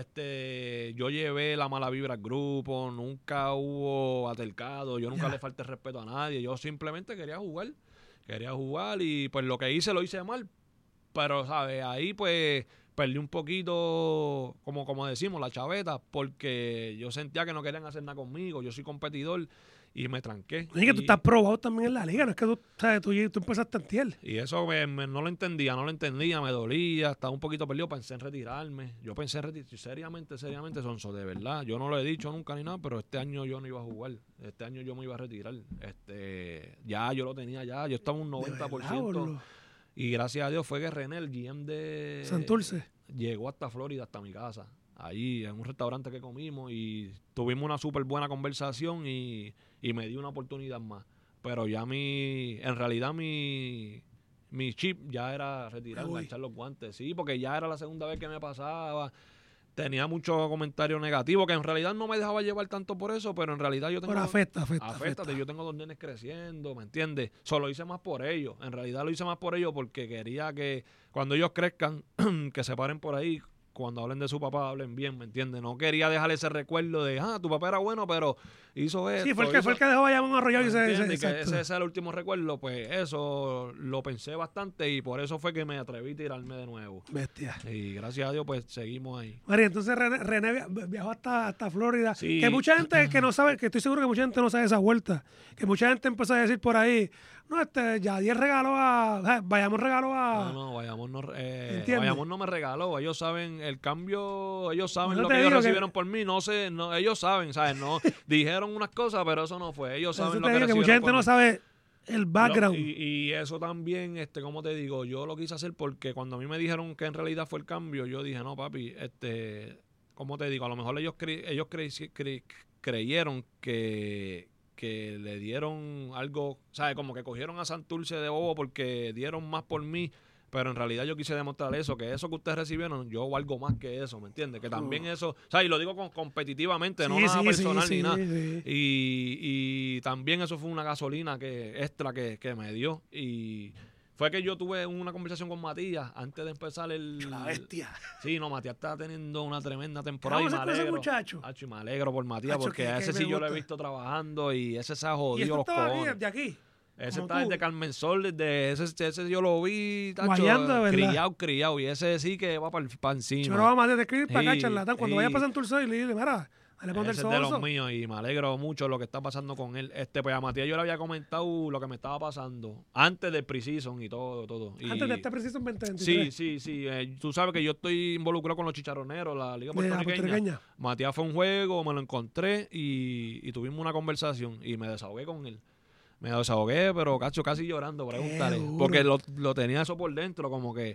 este yo llevé la mala vibra al grupo, nunca hubo altercado, yo nunca Ya. le falté respeto a nadie, yo simplemente quería jugar, quería jugar y pues lo que hice lo hice mal, pero, ¿sabes? Ahí pues perdí un poquito, como, como decimos, la chaveta, porque yo sentía que no querían hacer nada conmigo, yo soy competidor y me tranqué. Y que tú Y- estás probado también en la liga, no es que tú, ¿sabes? Tú, tú empezaste a entiel. Y eso me- me- no lo entendía, no lo entendía, me dolía, estaba un poquito perdido, pensé en retirarme. Yo pensé en retirarme, seriamente, seriamente, Sonso, de verdad. Yo no lo he dicho nunca ni nada, pero este año yo no iba a jugar. Este año yo me iba a retirar. Este, ya yo lo tenía ya, yo estaba un De noventa por verdad, ciento. boludo. Y gracias a Dios fue que René, el G M de Santurce. llegó hasta Florida, hasta mi casa. Ahí en un restaurante que comimos y tuvimos una súper buena conversación y, y me dio una oportunidad más. Pero ya mi, en realidad mi, mi chip ya era retirarme, Uy. echar los guantes. Sí, porque ya era la segunda vez que me pasaba. Tenía muchos comentarios negativos que en realidad no me dejaba llevar tanto por eso, pero en realidad yo tengo... Pero afecta, afecta, Afectate, afecta. yo tengo dos nenes creciendo, ¿me entiendes? Solo hice más por ellos. En realidad lo hice más por ellos porque quería que cuando ellos crezcan, que se paren por ahí, cuando hablen de su papá, hablen bien, ¿me entiendes? No quería dejar ese recuerdo de, ah, tu papá era bueno, pero hizo esto. Sí, fue el que, hizo- fue el que dejó Bayamón arrollado y ¿me se... se- entiendes? Que exacto. ese, ese es el último recuerdo, pues eso lo pensé bastante y por eso fue que me atreví a tirarme de nuevo. Bestia. Y gracias a Dios, pues seguimos ahí. María, entonces René, René via- viajó hasta, hasta Florida. Sí. Que mucha gente que no sabe, que estoy seguro que mucha gente no sabe esa vuelta. Que mucha gente empezó a decir por ahí, no, este, Yadier regaló a, eh, Bayamón regaló a... No, no, Bayamón no, eh, ¿Entiendes? Bayamón no me regaló. Ellos saben el cambio, ellos saben Yo lo te que ellos digo que- recibieron por mí. No sé, no, ellos saben, ¿sabes? No, dijeron unas cosas, pero eso no fue. Ellos Eso saben te lo que digo que recibieron mucha gente por no mí. sabe el background. Lo- y, y eso también, este, como te digo, yo lo quise hacer porque cuando a mí me dijeron que en realidad fue el cambio, yo dije, no, papi, este, como te digo, a lo mejor ellos cre- ellos cre- cre- creyeron que, que le dieron algo, ¿sabes? Como que cogieron a Santurce de bobo porque dieron más por mí, pero en realidad yo quise demostrar eso, que eso que ustedes recibieron, yo valgo más que eso, ¿me entiendes? Que también eso, o sea, y lo digo con, competitivamente, no Sí, nada sí, personal sí, ni nada. sí, sí. Y, y también eso fue una gasolina que extra que, que me dio. Y fue que yo tuve una conversación con Matías antes de empezar el... La bestia. Sí, no, Matías está teniendo una tremenda temporada ¿Cómo y se me con ese alegro. muchacho? Acho, y me alegro por Matías Acho, porque que- a que ese me sí yo lo he gusta. visto trabajando y ese se ha Y jodido esto los estaba aquí, cojones. de aquí. Ese como está tú. desde Carmen Sol, desde ese, ese yo lo vi, tacho, Guayando, de verdad. criado, criado. Y ese sí que va para encima. Choro, vamos a escribir para acá, Sí, charlatán. Cuando sí. vaya para Santurce y le dile, mira, dale poner el Ese es de los sonso. míos y me alegro mucho lo que está pasando con él. Este, pues a Matías yo le había comentado lo que me estaba pasando antes del pre-season y todo, todo. Y- Antes de este preciso en veinte Sí, veintitrés. sí, sí. eh, tú sabes que yo estoy involucrado con los chicharroneros, la Liga De la Puertorriqueña. puertorriqueña. Matías fue a un juego, me lo encontré y, y tuvimos una conversación y me desahogué con él. Me desahogué, pero cacho, casi llorando, pregúntale. duro. Porque lo, lo tenía eso por dentro, como que...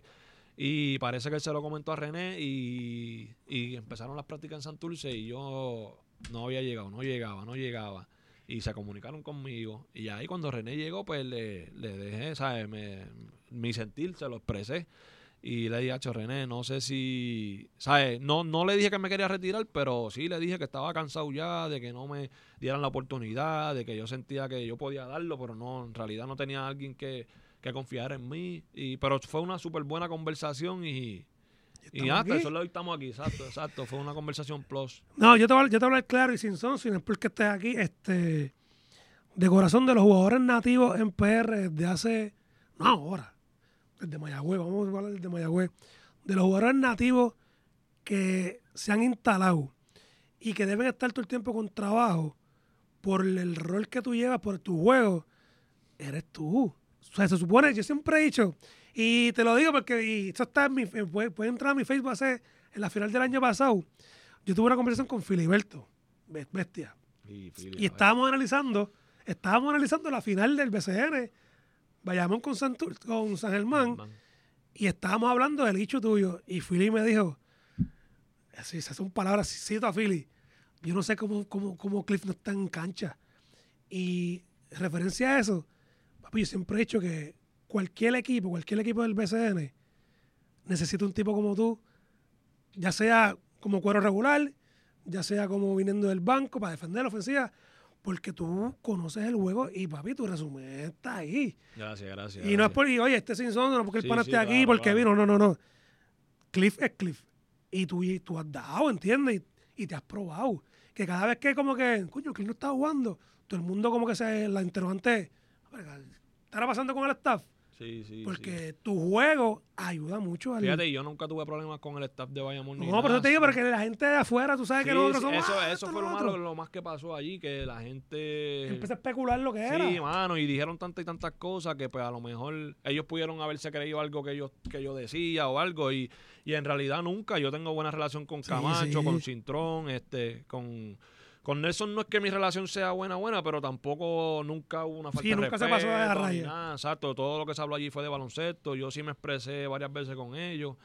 Y parece que él se lo comentó a René y, y empezaron las prácticas en Santurce y yo no había llegado, no llegaba, no llegaba. Y se comunicaron conmigo. Y ahí cuando René llegó, pues le, le dejé, ¿sabes? Me, mi sentir se lo expresé. Y le dije, a René, no sé si, ¿sabes? No, no le dije que me quería retirar, pero sí le dije que estaba cansado ya, de que no me dieran la oportunidad, de que yo sentía que yo podía darlo, pero no, en realidad no tenía alguien que, que confiara en mí. Y, pero fue una súper buena conversación y, y hasta eso hoy estamos aquí, exacto, exacto. Fue una conversación plus. No, yo te voy a, yo te voy a hablar claro y sin son, sin es porque estés aquí, este, de corazón de los jugadores nativos en P R de hace, no ahora, de Mayagüez, vamos a hablar de Mayagüez, de los jugadores nativos que se han instalado y que deben estar todo el tiempo con trabajo por el rol que tú llevas, por tu juego, eres tú. O sea, se supone, yo siempre he dicho, y te lo digo porque y esto está en mi, puede, puede entrar a mi Facebook hace, en la final del año pasado, yo tuve una conversación con Filiberto, bestia, y, Fili, y estábamos analizando, estábamos analizando la final del B C N, Bayamón con, Santur, con San Germán, Man. Y estábamos hablando del hecho tuyo. Y Philly me dijo, así se son palabras, cito a Philly, yo no sé cómo, cómo, cómo Cliff no está en cancha. Y referencia a eso, papi, yo siempre he dicho que cualquier equipo, cualquier equipo del B C N necesita un tipo como tú, ya sea como cuero regular, ya sea como viniendo del banco para defender la ofensiva, porque tú conoces el juego y, papi, tu resumen está ahí. Gracias, gracias. Y gracias. No es por, y, oye, este Simpson, no porque el sí, pana sí, esté claro, aquí, porque claro. vino. No, no, no. Cliff es Cliff. Y tú, y tú has dado, ¿entiendes? Y, y te has probado. Que cada vez que como que, coño, Cliff no está jugando, todo el mundo como que se, la interrogante, ¿estará pasando con el staff? Sí, sí, porque sí. tu juego ayuda mucho. Al... Fíjate, yo nunca tuve problemas con el staff de Bayamón. No, pero te digo, porque la gente de afuera, tú sabes sí, que nosotros somos... Eso, ah, eso fue lo, malo, lo más que pasó allí, que la gente... Empezó a especular lo que sí, era. Sí, mano, y dijeron tantas y tantas cosas que pues a lo mejor ellos pudieron haberse creído algo que yo, que yo decía o algo, y, y en realidad nunca. Yo tengo buena relación con Camacho, sí, sí. con Cintrón, este, con... Con Nelson no es que mi relación sea buena, buena, pero tampoco nunca hubo una falta sí, de nunca respeto. Se pasó de raya. Nada, exacto, todo lo que se habló allí fue de baloncesto. Yo sí me expresé varias veces con ellos.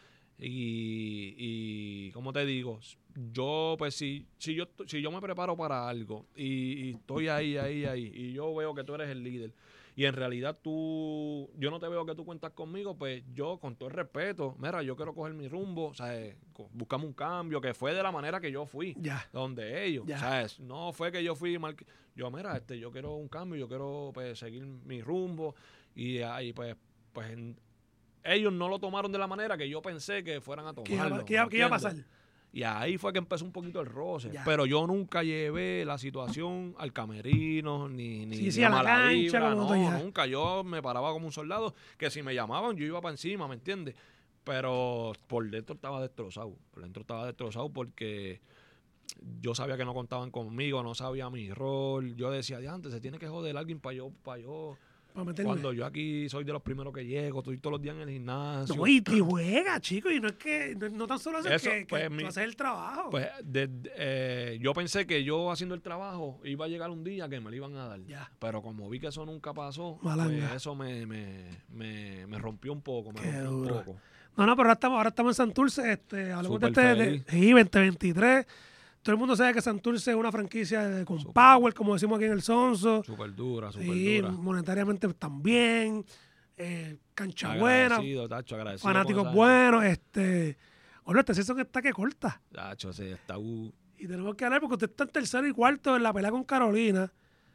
Y, y ¿cómo te digo? Yo, pues, si, si, yo, si yo me preparo para algo y, y estoy ahí, ahí, ahí, y yo veo que tú eres el líder, y en realidad tú, yo no te veo que tú cuentas conmigo, pues yo, con todo el respeto, mira, yo quiero coger mi rumbo, o sea, buscamos un cambio, que fue de la manera que yo fui, ya. donde ellos, ya. o sea, no fue que yo fui mal, yo, mira, este, yo quiero un cambio, yo quiero, pues, seguir mi rumbo, y ahí, pues, pues, en, ellos no lo tomaron de la manera que yo pensé que fueran a tomarlo. ¿Qué iba, qué iba a pasar? Y ahí fue que empezó un poquito el roce. Ya. Pero yo nunca llevé la situación al camerino, ni, ni, sí, ni sí, a, a la mala cancha, vibra. No, ya. nunca. Yo me paraba como un soldado, que si me llamaban yo iba para encima, ¿me entiendes? Pero por dentro estaba destrozado. Por dentro estaba destrozado porque yo sabía que no contaban conmigo, no sabía mi rol. Yo decía, de antes se tiene que joder alguien para yo, para yo. Cuando yo aquí soy de los primeros que llego, estoy todos los días en el gimnasio. No, y te juega, chico, y no es que, no, no tan solo hacer Eso, que, pues, que mi, tú haces el trabajo. Pues de, de, eh, yo pensé que yo haciendo el trabajo iba a llegar un día que me lo iban a dar. Ya. Pero como vi que eso nunca pasó, Malanga. pues eso me, me, me, me rompió un poco, me Qué rompió duro. un poco. No, no, pero ahora estamos, ahora estamos en Santurce, este, hablamos Super de este, de, sí, veinte veintitrés. Todo el mundo sabe que Santurce es una franquicia de, con super, power, como decimos aquí en el Sonso. Súper dura, súper sí, dura. Monetariamente también. Eh, cancha buena. Tacho, fanáticos buenos. Este, oye, este season está que corta. Tacho, sí, está... Uh. Y tenemos que hablar porque usted está en tercero y cuarto en la pelea con Carolina.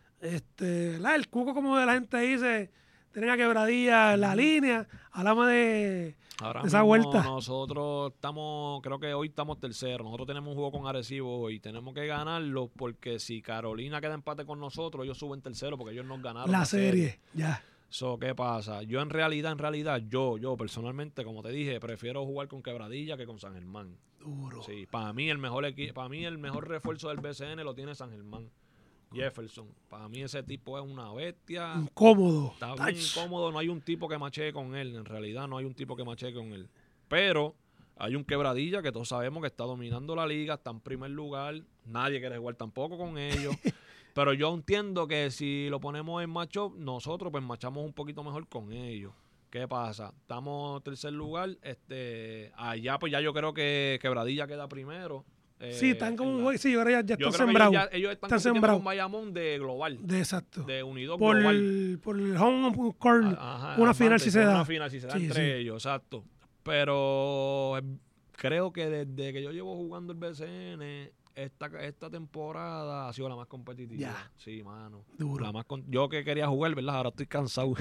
Este, la, el cuco, como de la gente dice, tienen a Quebradilla en la línea. Hablamos de... Ahora esa mismo vuelta. Nosotros estamos, creo que hoy estamos terceros. Nosotros tenemos un juego con Arecibo hoy. Tenemos que ganarlo porque si Carolina queda empate con nosotros, ellos suben tercero porque ellos nos ganaron la, la serie. serie. Ya. So, ¿qué pasa? Yo en realidad, en realidad, yo, yo personalmente, como te dije, prefiero jugar con Quebradilla que con San Germán. Duro. Sí, para mí el mejor equipo, para mí el mejor refuerzo del B C N lo tiene San Germán. Jefferson. Para mí ese tipo es una bestia. Incómodo. Está bien incómodo. No hay un tipo que machee con él. En realidad no hay un tipo que machee con él. Pero hay un Quebradilla que todos sabemos que está dominando la liga. Está en primer lugar. Nadie quiere jugar tampoco con ellos. Pero yo entiendo que si lo ponemos en matchup, nosotros pues machamos un poquito mejor con ellos. ¿Qué pasa? Estamos en tercer lugar. Este, allá pues ya yo creo que Quebradilla queda primero. Eh, sí, están como un... Sí, ahora ya, ya yo están sembrados. Ellos, ya, ellos están, están sembrados con Bayamón de global. De exacto. De unido por global. El, por el home court, Ajá, una final si se da. Una final si se da sí, entre sí. ellos, exacto. pero eh, creo que desde que yo llevo jugando el B C N, esta, esta temporada ha sido la más competitiva. Ya. Sí, mano. Duro. La más con... Yo que quería jugar, ¿verdad? Ahora estoy cansado.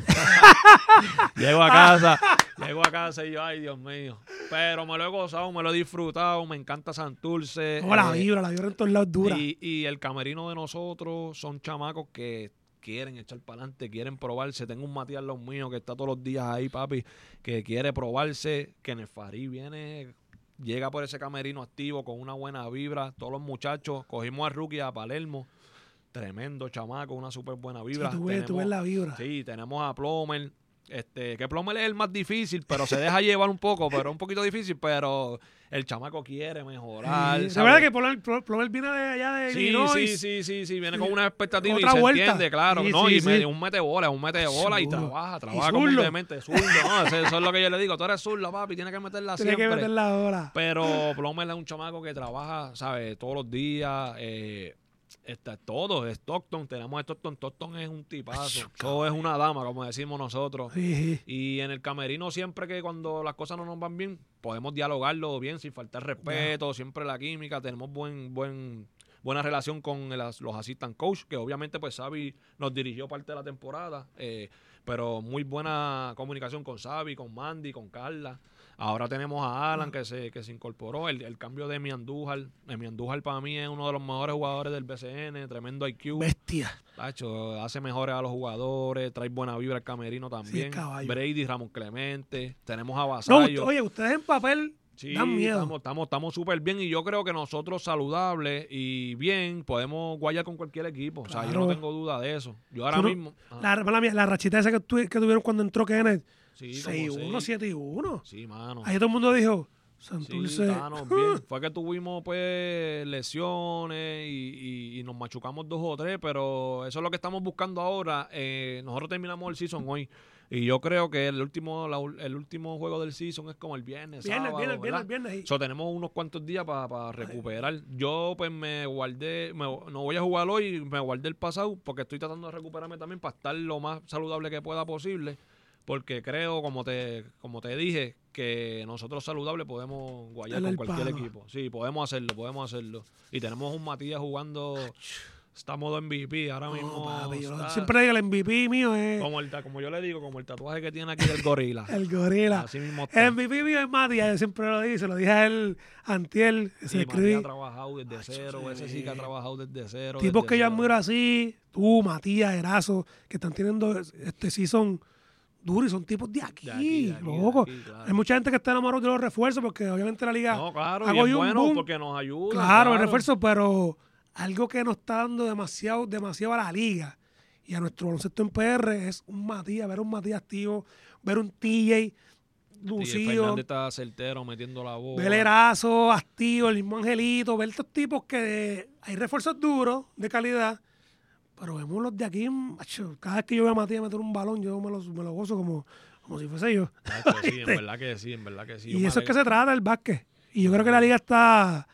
Llego a casa, llego a casa y yo, ay, Dios mío. Pero me lo he gozado, me lo he disfrutado, me encanta Santurce. No, la eh, vibra, la vibra en todos lados dura. y, y el camerino de nosotros son chamacos que quieren echar para adelante, quieren probarse. Tengo un Matías los míos que está todos los días ahí, papi, que quiere probarse. Que Nefarí viene, llega por ese camerino activo con una buena vibra. Todos los muchachos, cogimos a Rookie a Palermo, tremendo chamaco, una súper buena vibra. Sí, tú ves, tú ves la vibra. Sí, tenemos a Plomer. Este, que Plomer es el más difícil, pero se deja llevar un poco, pero es un poquito difícil, pero el chamaco quiere mejorar. Sí, ¿sabes? la verdad que Plomer, Plomer viene de allá de Sí, Illinois. sí, sí, sí, sí, viene con una expectativa Otra y se vuelta. entiende, claro. Sí, no, sí, y me- sí. un mete bola, un mete bola y Seguro. trabaja, Y trabaja zurdo. completamente, zurdo, ¿no? Eso, eso es lo que yo le digo, tú eres zurdo, papi, tienes que meterla Tiene siempre. que meterla ahora. Pero Plomer es un chamaco que trabaja, ¿sabes? Todos los días, eh, está todo, Stockton, tenemos a Stockton, Stockton es un tipazo, todo es una dama, como decimos nosotros. Sí, sí. Y en el camerino siempre que cuando las cosas no nos van bien, podemos dialogarlo bien sin faltar respeto, siempre la química, tenemos buen buen buena relación con el as- los assistant coach, que obviamente pues Xavi nos dirigió parte de la temporada, eh, pero muy buena comunicación con Xavi, con Mandy, con Carla. Ahora tenemos a Alan que se, que se incorporó, el, el cambio de Emi Andújar. Emi Andújar para mí es uno de los mejores jugadores del B C N, tremendo I Q. Bestia. Tacho, hace mejores a los jugadores, trae buena vibra al camerino también. caballo. Brady, Ramón Clemente, tenemos a No, Vasallo. oye, ustedes en papel Sí, dan miedo. estamos estamos estamos súper bien y yo creo que nosotros saludables y bien podemos guayar con cualquier equipo. O sea, yo Claro. no tengo duda de eso. Yo ahora Tú no- mismo... ajá. La, mala mía, la rachita esa que, tu- que tuvieron cuando entró Kenneth. Sí, como seis uno, seis. siete uno. Sí, mano. Ahí todo el mundo dijo, Sí, Santurce. estábamos bien. Fue que tuvimos pues lesiones y, y- y nos machucamos dos o tres, pero eso es lo que estamos buscando ahora. Eh, nosotros terminamos el season hoy y yo creo que el último la ul- el último juego del season es como el viernes, Viernes, sábado, viernes, ¿verdad? viernes, viernes. So, tenemos unos cuantos días para recuperar. Yo pues me guardé, me- no voy a jugar hoy, me guardé el pasado porque estoy tratando de recuperarme también para estar lo más saludable que pueda posible. Porque creo, como te como te dije, que nosotros saludables podemos guayar Darle con el cualquier palo. equipo. Sí, podemos hacerlo, podemos hacerlo. Y tenemos un Matías jugando, está modo M V P ahora No, mismo. papi, yo está siempre digo el M V P mío es como, el, ta- como yo le digo, como el tatuaje que tiene aquí del gorila. el gorila. Así mismo El está. M V P mío es Matías, yo siempre lo dije, se lo dije a él antier, se Sí, Matías escribí. ha trabajado desde Macho, cero, ese sí que ha sí. trabajado desde cero. Tipos desde que yo cero. admiro así, tú, Matías, Erazo, que están teniendo este season duro y son tipos de aquí, De aquí, de aquí, de loco. aquí, claro. Hay mucha gente que está enamorada de los refuerzos porque obviamente la liga No, claro, ha y es cogido un bueno boom. porque nos ayuda. Claro, el refuerzo, pero algo que nos está dando demasiado, demasiado a la liga y a nuestro baloncesto en P R es un Matías, ver un Matías activo, ver un T J Sí, lucido, Fernández está certero metiendo la bola. ver Erazo activo, el mismo Angelito, ver estos tipos que hay refuerzos duros, de calidad, pero vemos los de aquí, macho, cada vez que yo veo a Matías meter un balón, yo me lo, me lo gozo como, como si fuese yo. Nacho, sí, en verdad que sí, en verdad que sí. Yo y me eso es que alegro. se trata del básquet. Y yo creo que la liga está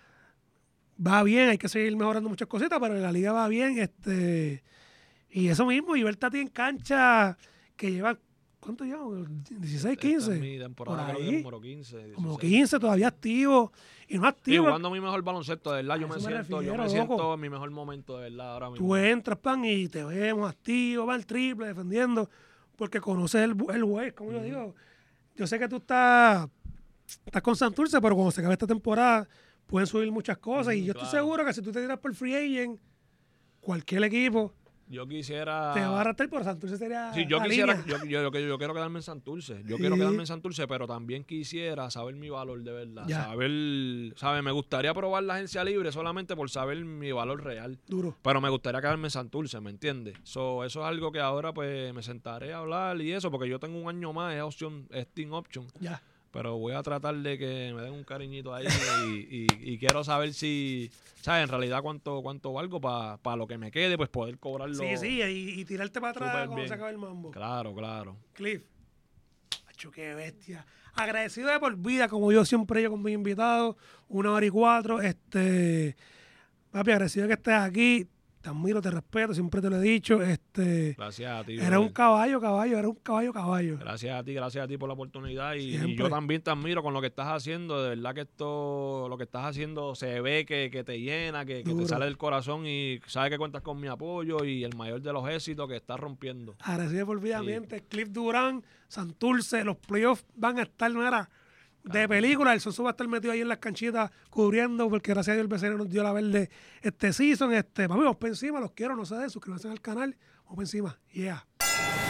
va bien, hay que seguir mejorando muchas cositas, pero la liga va bien, este y eso mismo, y verte a ti en cancha que lleva ¿cuánto lleva? dieciséis, Esta es quince. mi temporada, por creo que ahí. número quince. Como dieciséis. quince todavía activo y no Sí, activo. jugando mi mejor baloncesto, de verdad. Yo A me eso me siento, yo refiero, me loco. siento en mi mejor momento, de verdad, ahora mismo. Tú entras, pan, y te vemos activo, va al triple defendiendo, porque conoces el, el juez, como yo digo. Yo sé que tú estás, estás con Santurce, pero cuando se acabe esta temporada pueden subir muchas cosas. y Ujú, yo claro. estoy seguro que si tú te tiras por free agent, cualquier equipo Yo quisiera... te va a arrastrar, pero Santurce sería Sí, yo la quisiera, línea. yo, yo, yo, yo quiero quedarme en Santurce, yo Sí. quiero quedarme en Santurce, pero también quisiera saber mi valor de verdad, Ya. saber, ¿sabes? Me gustaría probar la agencia libre solamente por saber mi valor real, Duro. pero me gustaría quedarme en Santurce, ¿me entiendes? So, eso es algo que ahora pues me sentaré a hablar y eso, porque yo tengo un año más, es opción, es team option, Ya. pero voy a tratar de que me den un cariñito ahí y, y, y quiero saber si, ¿sabes? En realidad cuánto cuánto valgo para lo que me quede, pues poder cobrarlo. Sí, sí, y, y tirarte para atrás Súper cuando bien. se acabe el mambo. Claro, claro. Cliff. Acho, qué bestia. Agradecido de por vida, como yo siempre yo con mis invitados, una hora y cuatro. Este, papi, agradecido de que estés aquí. te admiro, te respeto, siempre te lo he dicho. Este, Gracias a ti. Eres brother. un caballo, caballo, eres un caballo, caballo. Gracias a ti, gracias a ti por la oportunidad y, y Siempre. yo también te admiro con lo que estás haciendo, de verdad que esto, lo que estás haciendo se ve que, que te llena, que, que te Duro. sale del corazón y sabes que cuentas con mi apoyo y el mayor de los éxitos que estás rompiendo. Agradecido por vida mente. Cliff Durán, Santurce, los playoffs van a estar, no era de película. El Sonso va a estar metido ahí en las canchitas cubriendo, porque gracias a Dios el B C N nos dio la verde este season. Este, vamos, vamos para encima, los quiero, no sé de, suscríbanse al canal, vamos para encima. Yeah.